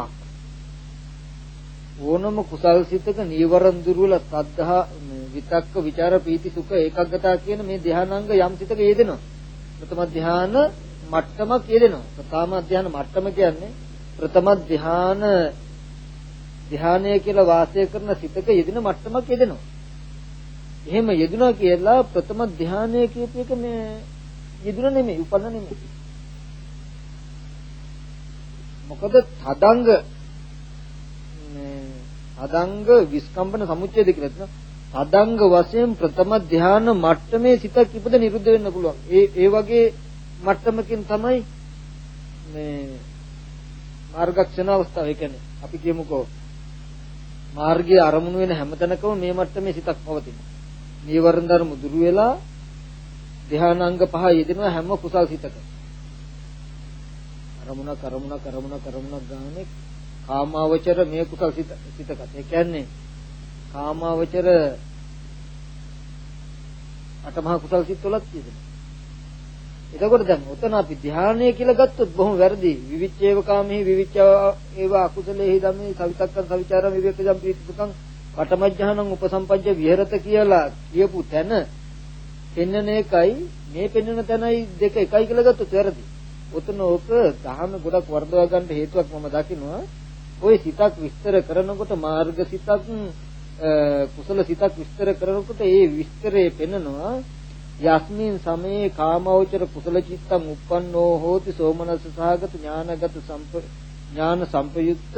ඕනම කුසල් සිතක නීවරණ දුර්වල සද්ධා විතක්ක ਵਿਚාර පීති සුඛ ඒකාග්‍රතාව කියන මේ ධ්‍යානාංග යම් සිතක යෙදෙනවා. ප්‍රථම ධ්‍යාන මට්ටමක් යෙදෙනවා. ප්‍රථම ධ්‍යාන මට්ටම කියන්නේ ප්‍රථම ධ්‍යානය කියලා වාසය කරන සිතක යෙදෙන මට්ටමක් යෙදෙනවා. එහෙම යෙදුනා කියලා ප්‍රථම ධානය කියපු එක මේ යෙදුන නෙමෙයි උපන්න නෙමෙයි. මොකද තදංග විස්කම්බන සමුච්ඡේද කියලා තියෙනවා. තදංග වශයෙන් ප්‍රථම ධාන මට්ටමේ සිතක් ඉපද නිරුද්ධ වෙන්න පුළුවන්. ඒ වගේ මට්ටමකින් තමයි මේ මාර්ගක්ෂණ අවස්ථාව. ඒ කියන්නේ අපි කියමුකෝ මාර්ගයේ අරමුණු වෙන හැමතැනකම මේ මට්ටමේ සිතක් පවතිනවා. නීවරණ ධර්ම දුරු වෙලා ධානාංග පහ යෙදෙනවා හැම කුසල් සිතක. අරමුණක් ගානේ කාමාවචර මේ කුසල් සිතකට. ඒ කියන්නේ කාමාවචර අටමහා කුසල් සිත් වලත් තියෙනවා. එතකොට දැන් උතන අපි ධානය කියලා ගත්තොත් බොහොම වැරදි. විවිච්ඡේව කාමෙහි විවිච්ඡ ඒව අකුසලෙහි ධම්මේ සවිතක්කං සවිචාරං විවේකජම් ප්‍රීතිසුඛං පඨමඥානං උපසම්පජ්ජ විහෙරත කියලා කියපු තැන පෙන්නන එකයි මේ පෙන්නන තැනයි දෙක එකයි කියලා ගත්තොත් වැරදි. උතන ඕක දහම ගොඩක් වර්ධවා ගන්න හේතුවක් මම දකිනවා. ওই සිතක් විස්තර කරනකොට මාර්ග සිතක් කුසල සිතක් විස්තර කරනකොට ඒ විස්තරේ පෙන්නනවා යස්මින් සමේ කාමවචර කුසල චිත්තං උප්පන්නෝ හෝති සෝමනස්ස සහගත ඥාන සම්පයුක්ත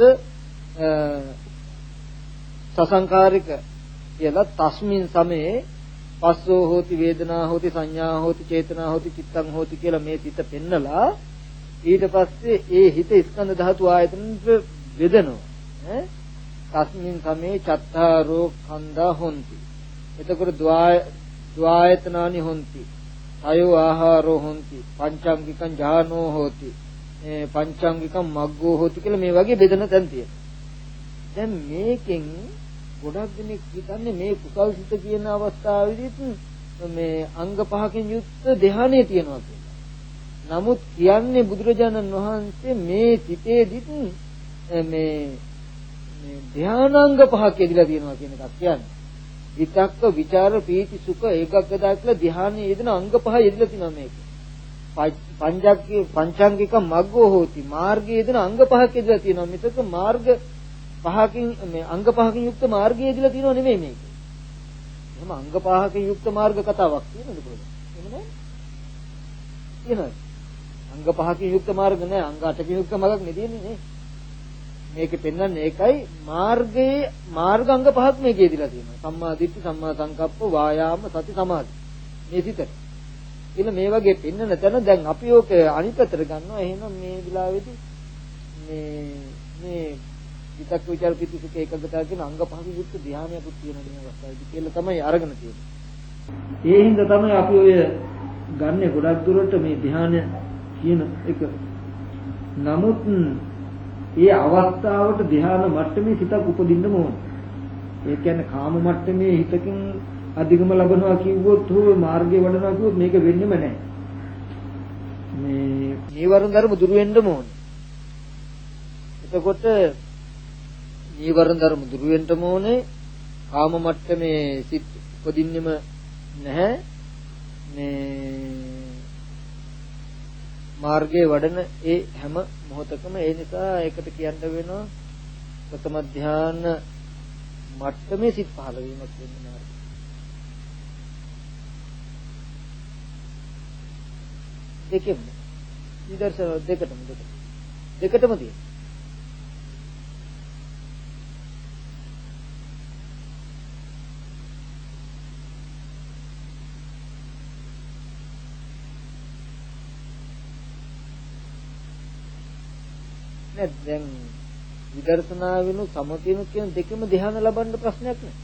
සසංකාරික කියලා තස්මින් සමේ පස්සෝ හෝති වේදනා හෝති සංඥා හෝති චේතනා හෝති චිත්තං හෝති කියලා මේ සිත පෙන්නලා ඊට පස්සේ ඒ හිත ස්කන්ධ ධාතු ආයතනට බෙදනවා. තස්මින් සමේ චත්තාරෝ කන්දා හොಂತಿ. එතකොට ද්වායතනානි හොಂತಿ. අයෝ ආහාරෝ හොಂತಿ. පංචාංගිකං ඥානෝ හෝති. පංචාංගිකං මග්ගෝ හෝති කියලා මේ වගේ බෙදෙන තැන් තියෙනවා. දැන් මේකෙන් ගොඩක් දෙනෙක් හිතන්නේ මේ කුසල් සිත කියන අවස්ථාවේදීත් මේ අංග පහකින් යුක්ත ධානය තියෙනවා කියලා. නමුත් කියන්නේ බුදුරජාණන් වහන්සේ මේ සිතේදීත් මේ ධානාංග පහක් යෙදලා තියෙනවා කියන එකක් කියන්නේ. විතක්ක විචාර පීති සුඛ ඒකග්ගතා කියලා ධානයේ යෙදෙන අංග පහ යෙදලා තියෙනවා මේක. පංචාංගික මග්ගෝ හෝති මාර්ගයේ යෙදෙන අංග පහක් යෙදලා තියෙනවා. මෙතක මාර්ග පහකින් මේ අංග පහකින් යුක්ත මාර්ගය යෙදලා තියෙනව නෙමෙයි මේක. එහෙනම් අංග පහකින් යුක්ත මාර්ග කතාවක් තියෙනවද කොහෙද? එහෙම නෑ. තියෙනවද? අංග පහකින් යුක්ත මාර්ග නෑ. අංග 8කින් යුක්ත මාර්ගයක් නෙදෙන්නේ නේ. මේකේ පෙන්වන්නේ ඒකයි මාර්ගයේ මාර්ග අංග පහක් මේකේ යෙදලා තියෙනවා. සම්මා දිට්ඨි, සම්මා සංකප්ප, වායාම, සති, සමාධි. මේ සිතට. කියලා මේ වගේ පෙන්වන තැන දැන් අපි ඕක අනිත් පැත්තට ගන්නවා. එහෙනම් මේ විලාවේදී මේ විතක් විචාර පිටු සුඛ ඒකග්ගතාව කියන අංග පහක යුක්ත ධානයකුත් තියෙන මේ අවස්ථාවේදී කියලා තමයි අරගෙන තියෙන්නේ. ඒ හින්දා තමයි අපි ඔය ගන්නෙ ගොඩක් දුරට මේ ධානය කියන එක. නමුත් ඒ අවස්ථාවට ධාන මට්ටමේ සිතක් උපදින්න ඕන. ඒ කියන්නේ කාම මට්ටමේ හිතකින් අධිගම ලබනවා කිව්වොත් හෝ මාර්ගය වඩනවා කිව්වොත් මේක වෙන්නෙම නැහැ. නීවරණ ධර්ම දුරු වෙන්න ඕනේ. එතකොට නීවරණ ධර්ම දුරු වෙන්න ඕනේ. කාම මට්ටමේ සිත් උපදින්නෙම නැහැ. මේ මාර්ගයේ වඩන ඒ හැම මොහොතකම ඒ නිසා ඒකට කියන්න වෙනවා ප්‍රථම ධ්‍යාන මට්ටමේ සිත් පහළ වීමක් වෙන්නේ නැහැ. දෙකෙම විදර්ශන දෙකටම තියෙනවා. දැන් විදර්ශනා වෙනු සමතිනු කියන දෙකම ධ්‍යාන ලබන්න ප්‍රශ්නයක් නෑ.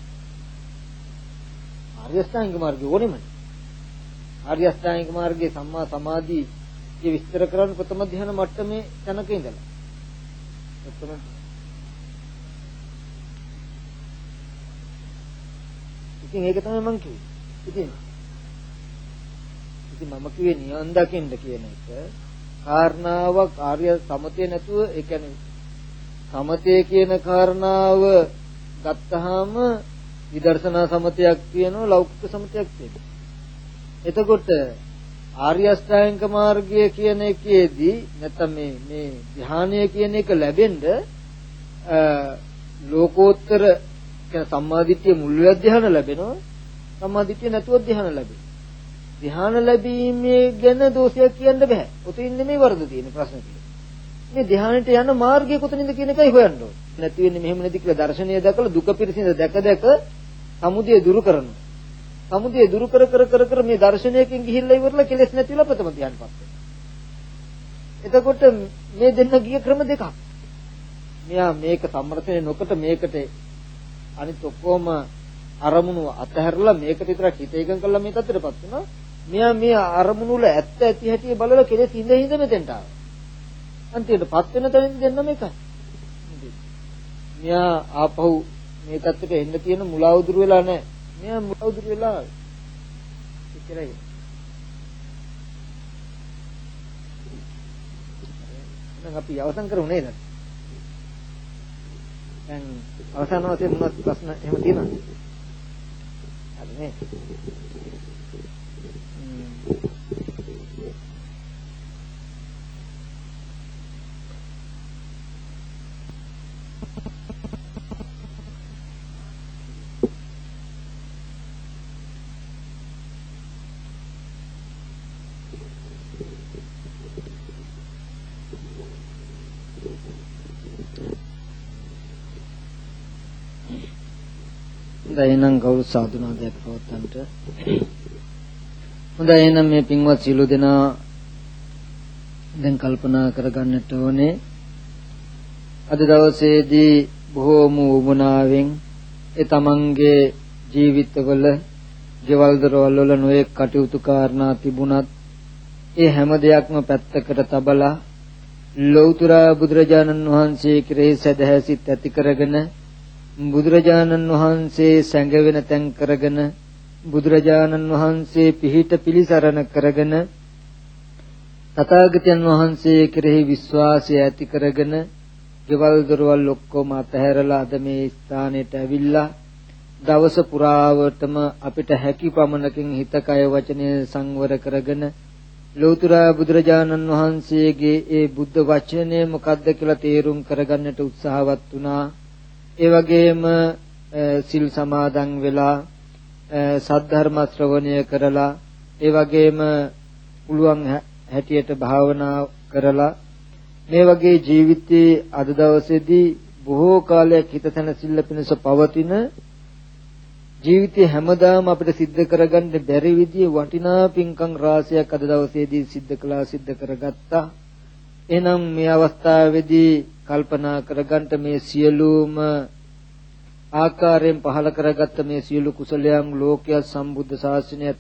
ආර්ය අෂ්ටාංගික මාර්ගය ඕනෙමයි. ආර්ය අෂ්ටාංගික මාර්ගයේ සම්මා සමාධි කිය විස්තර කරන්නේ ප්‍රථම ධ්‍යාන මට්ටමේ තැනක ඉඳලා. ඉතින් ඒක තමයි මම කිව්වේ. ඉතින් මම කිව්වේ නිවන් දකින්න කියන එක කාරණාවක් ආර්ය සමතේ නැතුව ඒ කියන්නේ සමතේ කියන කාරණාව ගත්තාම විදර්ශනා සමතයක් තියෙනවා ලෞකික සමතයක් තියෙනවා. එතකොට ආර්ය අෂ්ටාංගික මාර්ගය කියන එකේදී නැත්නම් මේ ධ්‍යානය කියන එක ලැබෙන්න ලෝකෝත්තර කියන සම්මාදිට්ඨිය මුල් වෙලා ධ්‍යාන ලැබෙනවා. සම්මාදිට්ඨිය නැතුව ධ්‍යාන ලැබෙනවා. ධ්‍යාන ලැබීමේ ගැන දෝෂයක් කියන්න බෑ. ඔතනින් නෙමෙයි වරද තියෙන ප්‍රශ්න තියෙන්නේ. මේ ධ්‍යානෙට යන මාර්ගය කොතනින්ද කියන එකයි හොයන්න ඕනේ. නැති වෙන්නේ මෙහෙම නැති කියලා දර්ශනය දැකලා දුක පිරසින්ද දැක සමුදය දුරු කරනවා. සමුදය දුරු කර මේ දර්ශනයකින් ගිහිල්ලා ඉවරලා කෙලෙස් නැතිලා ප්‍රථම ධ්‍යානපත් වෙනවා. එතකොට මේ දෙන්න ගිය ක්‍රම දෙකක්. මෙයා මේක සම්මර්ථනය නොකොට මේකට අනිත් ඔක්කොම අරමුණු අතහැරලා මේකට විතරක් හිත එකඟ කළා මේ තත්ත්වයටපත් වෙනවා. මෙයා මේ අරමුණු වල ඇත්ත ඇති හැටි බලලා කෙලෙස් හිඳ මෙතෙන්ට ආවා. අන්තිමටපත් වෙන තැනින් දෙන්නම එකයි. මෙයා ආපහු මේ තත්ත්වයට එන්න තියෙන මුලාව දුර වෙලා නැහැ. මෙයා මුලාව දුර වෙලා ඉච්චරයි. දැන් අපි අවසන් කරමු නේද? දැන් අවසන් වශයෙන් මොනවද ප්‍රශ්න එහෙම තියෙනවද? හරි නේ. දැන් ගෞරව සාධුනාදයක් පවත්තන්ට හොඳයි. එහෙනම් මේ පින්වත් සියලු දෙනා දැන් කල්පනා කරගන්නට ඕනේ අද දවසේදී බොහෝම උමනාවෙන් ඒ තමන්ගේ ජීවිතවල ගෙවල් දරවල් වල නොයෙක් කටයුතු කාරණා තිබුණත් ඒ හැම දෙයක්ම පැත්තකට තබලා ලෞතර බුදුරජාණන් වහන්සේ කෙරෙහි සදහැසිත ඇති කරගෙන බුදුරජාණන් වහන්සේ සැඟවෙන තැන් කරගෙන බුදුරජාණන් වහන්සේ පිහිට පිළිසරණ කරගෙන තථාගතයන් වහන්සේ කෙරෙහි විශ්වාසය ඇති කරගෙන ගෙවල් දොරවල් ඔක්කොම අතහැරලා අද මේ ස්ථානෙට ඇවිල්ලා දවස පුරාවටම අපිට හැකි පමණකින් හිත කය වචනය සංවර කරගෙන ලෞතර බුදුරජාණන් වහන්සේගේ ඒ බුද්ධ වචනය මොකක්ද කියලා තේරුම් කරගන්නට උත්සාහවත් වුණා. ඒ වගේම සිල් සමාදන් වෙලා සද්ධර්ම ශ්‍රවණය කරලා ඒ වගේම පුළුවන් හැටියට භාවනා කරලා මේ වගේ ජීවිතයේ අද දවසේදී බොහෝ කාලයක් හිත තනසිල්ල පිණිස පවතින ජීවිතේ හැමදාම අපිට සිද්ධ කරගන්න බැරි විදිහේ වටිනා පින්කම් රාශියක් අද දවසේදී සිද්ධ කරගත්තා. එහෙනම් මේ අවස්ථාවේදී කල්පනා කරගන්න මේ සියලුම ආකාරයෙන් පහල කරගත්ත මේ සියලු කුසලයන් ලෝකයේ සම්බුද්ධ ශාසනයත්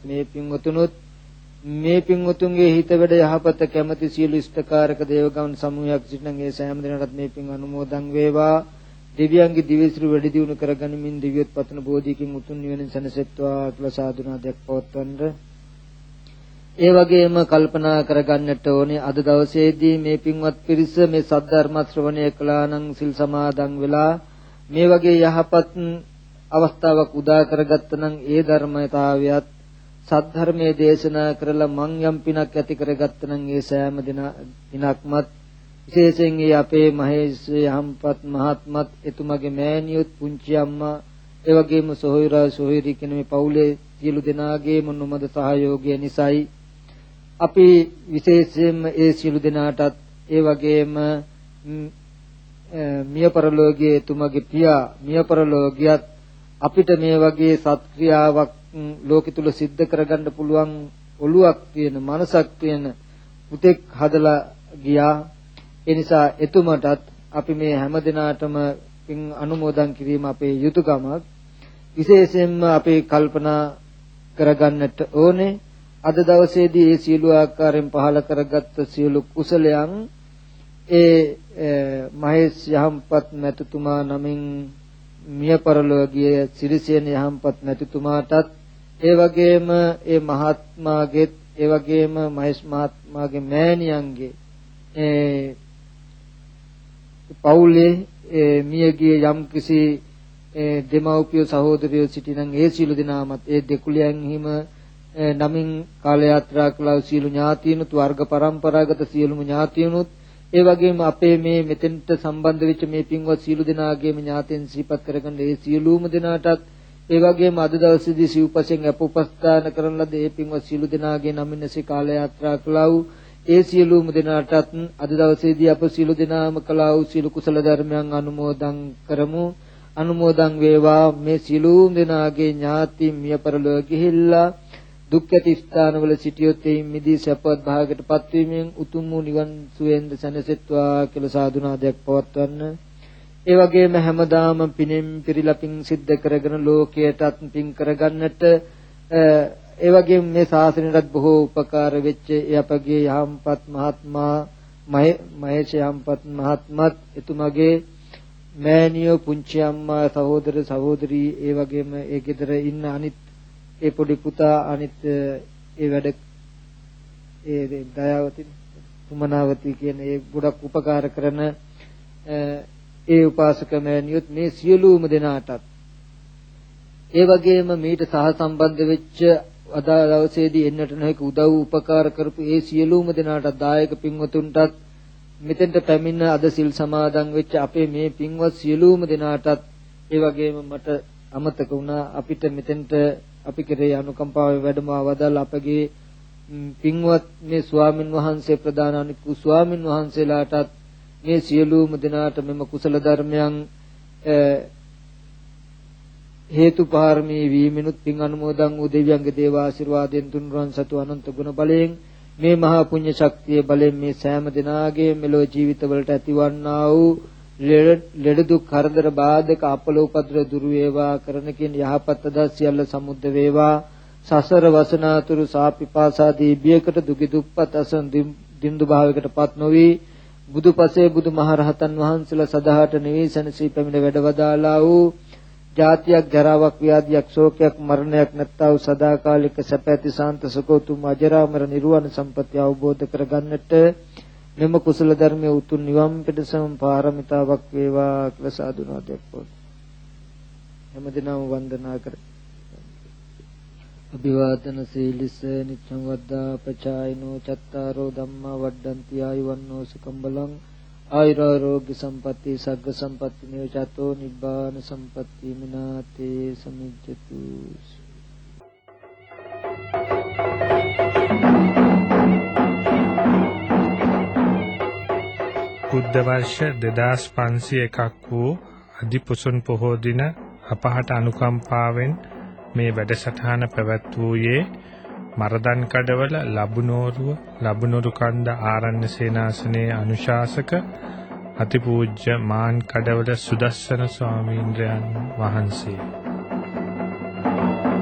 මේ පින්වතුන්ගේ හිත වැඩ යහපත කැමැති සියලු ඉෂ්ඨකාරක දේවගණ සමූහයක් සිටින ඒ සෑම දිනකටත් මේ පින් අනුමෝදන් වේවා. දිව්‍යංගී දිවිසිරු වැඩි දියුණු කරගනිමින් දිව්‍යොත් පතන බෝධියකින් උතුම් නිවනින් සැනසෙත්වා කියලා සාදුනාදයක් පවත්වන්න. ඒ වගේම කල්පනා කරගන්නට ඕනේ අද දවසේදී මේ පින්වත් පිරිස මේ සද්ධර්ම ශ්‍රවණය කළා නම් සිල් සමාදන් වෙලා මේ වගේ යහපත් අවස්ථාවක් උදා කරගත්තා නම් ඒ ධර්මතාවයත් සද්ධර්මයේ දේශනා කරලා මං යම් පිනක් ඇති කරගත්තා නම් ඒ සෑම දිනක්මත් විශේෂයෙන් අපේ මහේෂ් යහම්පත් මහත්මත් එතුමගේ මෑණියොත් පුංචි අම්මා ඒ වගේම සොහොයුරා සොහොයුරි කියන මේ පවුලේ සියලු දෙනාගේම නොමද සහයෝගය නිසායි අපි විශේෂයෙන්ම ඒ සියලු දෙනාටත් ඒ වගේම මිය පරලෝකයේ එතුමගේ පියා මිය පරලෝකියත් අපිට මේ වගේ සත්ක්‍රියාවක් ලෝකෙ තුල සිද්ධ කරගන්න පුළුවන් ඔළුවක් තියෙන මනසක් තියෙන පුතෙක් හදලා ගියා. ඒ නිසා එතුමටත් අපි මේ හැම දිනාටම පින් අනුමෝදන් කිරීම අපේ යුතුයකමක්. විශේෂයෙන්ම අපි කල්පනා කරගන්නට ඕනේ අද දවසේදී මේ සියලු ආකාරයෙන් පහළ කරගත්ත සියලු කුසලයන් ඒ මහේෂ් යහම්පත් මැතිතුමා නමින් මිය පරලෝකීය සිරිසේන යහම්පත් මැතිතුමාටත් ඒ වගේම ඒ මහත්මාගෙත් ඒ වගේම මහේෂ් මහත්මාගේ මෑණියන්ගේ පවුලේ මියගිය යම් කිසි දෙමව්පිය සහෝදරයෝ සිටිනම් ඒ සියලු දෙනාමත් ඒ දෙකුලියන් හිම නමින් කාල යාත්‍රා කළා සියලු ඥාතීනුත් වර්ග પરම්පරාගත සියලුම ඥාතීනුත් ඒ වගේම අපේ මේ මෙතෙන්ට සම්බන්ධ වෙච්ච මේ පින්වත් සියලු දෙනාගේම ඥාතීන් සිහිපත් කරගන්න ඒ සියලුම දෙනාටත් ඒ වගේම අද දවසේදී සිව්පසෙන් අපෝපස්ථාන කරන ලද ඒ පින්වත් සියලු දෙනාගේ නමින් නැසී කාල යාත්‍රා කළා වූ ඒ සියලුම දෙනාටත් අද දවසේදී අප සියලු දෙනාම කළා වූ සියලු කුසල ධර්මයන් අනුමෝදන් කරමු. අනුමෝදන් වේවා මේ සියලුම දෙනාගේ ඥාති මිය පරලොව ගිහිල්ලා දුක් ඇති ස්ථානවල සිටියොත් ඒ මිදී සපවත් භාගයටපත් වීමෙන් උතුම් වූ නිවන් සුවෙන්ද සැනසෙත්වා කියලා සාදුනාදයක් පවත්වන්න. ඒ වගේම හැමදාම පිනෙන් පිරීලා පින් සිද්ධ කරගෙන ලෝකයටත් පින් කරගන්නට ඒ වගේම මේ ශාසනයටත් බොහෝ උපකාර වෙච්ච අපගේ යහම්පත් මහත්මයා මහේෂ් යහම්පත් මහත්මත් එතුමගේ මෑණියෝ පුංචි අම්මා සහෝදර සහෝදරී ඒ වගේම ඒ ගෙදර ඉන්න අනිත් ඒ පොඩි පුතා අනිත් ඒ වැඩ ඒ දයාවති සුමනාවති කියන ඒ ගොඩක් උපකාර කරන ඒ උපාසක මෑණියොත් මේ සියලුම දෙනාටත් ඒ වගේම මීට සහ සම්බන්ධ වෙච්ච අද දවසේදී එන්නට නොහැකි උදව් උපකාර කරපු ඒ සියලුම දෙනාට දායක පින්වතුන්ටත් මෙතෙන්ට පැමිණ අද සිල් සමාදන් වෙච්ච අපේ මේ පින්වත් සියලුම දෙනාටත් ඒ වගේම මට අමතක වුණා අපිට මෙතෙන්ට අපි කෙරේ අනුකම්පාවෙන් වැඩම අවදල් අපගේ පින්වත් මේ ස්වාමින් වහන්සේ ප්‍රදාන අනිකු ස්වාමින් වහන්සේලාටත් මේ සියලුම දෙනාට මෙම කුසල ධර්මයන් හේතු පාරමී වීමිනුත් පින් අනුමෝදන් වූ දෙවියන්ගේ දේව ආශිර්වාදයෙන් තුන්රුවන් සතු අනන්ත ගුණ බලයෙන් මේ මහා පුණ්‍ය ශක්තිය බලයෙන් මේ සෑම දිනාගේ මෙලොව ජීවිතවලට ඇතිවන්නා වූ ලෙඩ දුක් කරදර බාධක අපල උපද්‍ර දුරු වේවා කරන කින් යහපත් අදහස් සියල්ල සමුද්ද වේවා සසර වසනාතුරු සාපිපාසාදී බියකට දුකි දුප්පත් අසන් දින්දු භාවයකටපත් නොවි බුදුපසේ බුදුමහරහතන් වහන්සේලා සදාහට නිවේසනසී පැමිණ වැඩවදාලා වූ ජාතියක් ජරාවක් ව්‍යාධියක් ශෝකයක් මරණයක් නැත්තා වූ සදාකාලික සැප ඇති සාන්ත සුඛෝතුම් අජරාමර නිර්වාණ සම්පත්‍ය අවබෝධ කරගන්නට මෙම කුසල ධර්මයේ උතුම් නිවන් පිටසම පාරමිතාවක් වේවා කියලා සාදුනාදයක් පොත් හැමදිනම වන්දනා කර අභිවාදන සීලිස නිච්ඡං වද්දා පචායිනෝ චත්තාරෝ ධම්මා වඩ්ඩಂತಿ ආයුවන්නෝ සුඛං බලං ආයුරාෝග්‍ය සම්පatti සග්ග සම්පatti නියචතෝ නිබ්බාන සම්පatti මිනාතේ සමිජ්ජතු බුද්ධ වර්ෂ 2501ක් වූ අධිපුසුන් පොහෝ දින අපහට අනුකම්පාවෙන් මේ වැඩසටහන පැවැත්වූයේ මරදන් කඩවල ලබුනෝරු කන්ද ආරණ්‍ය සේනාසනයේ අනුශාසක අතිපූජ්‍ය මාන් කඩවල සුදස්සන ස්වාමීන්ද්‍රයන් වහන්සේ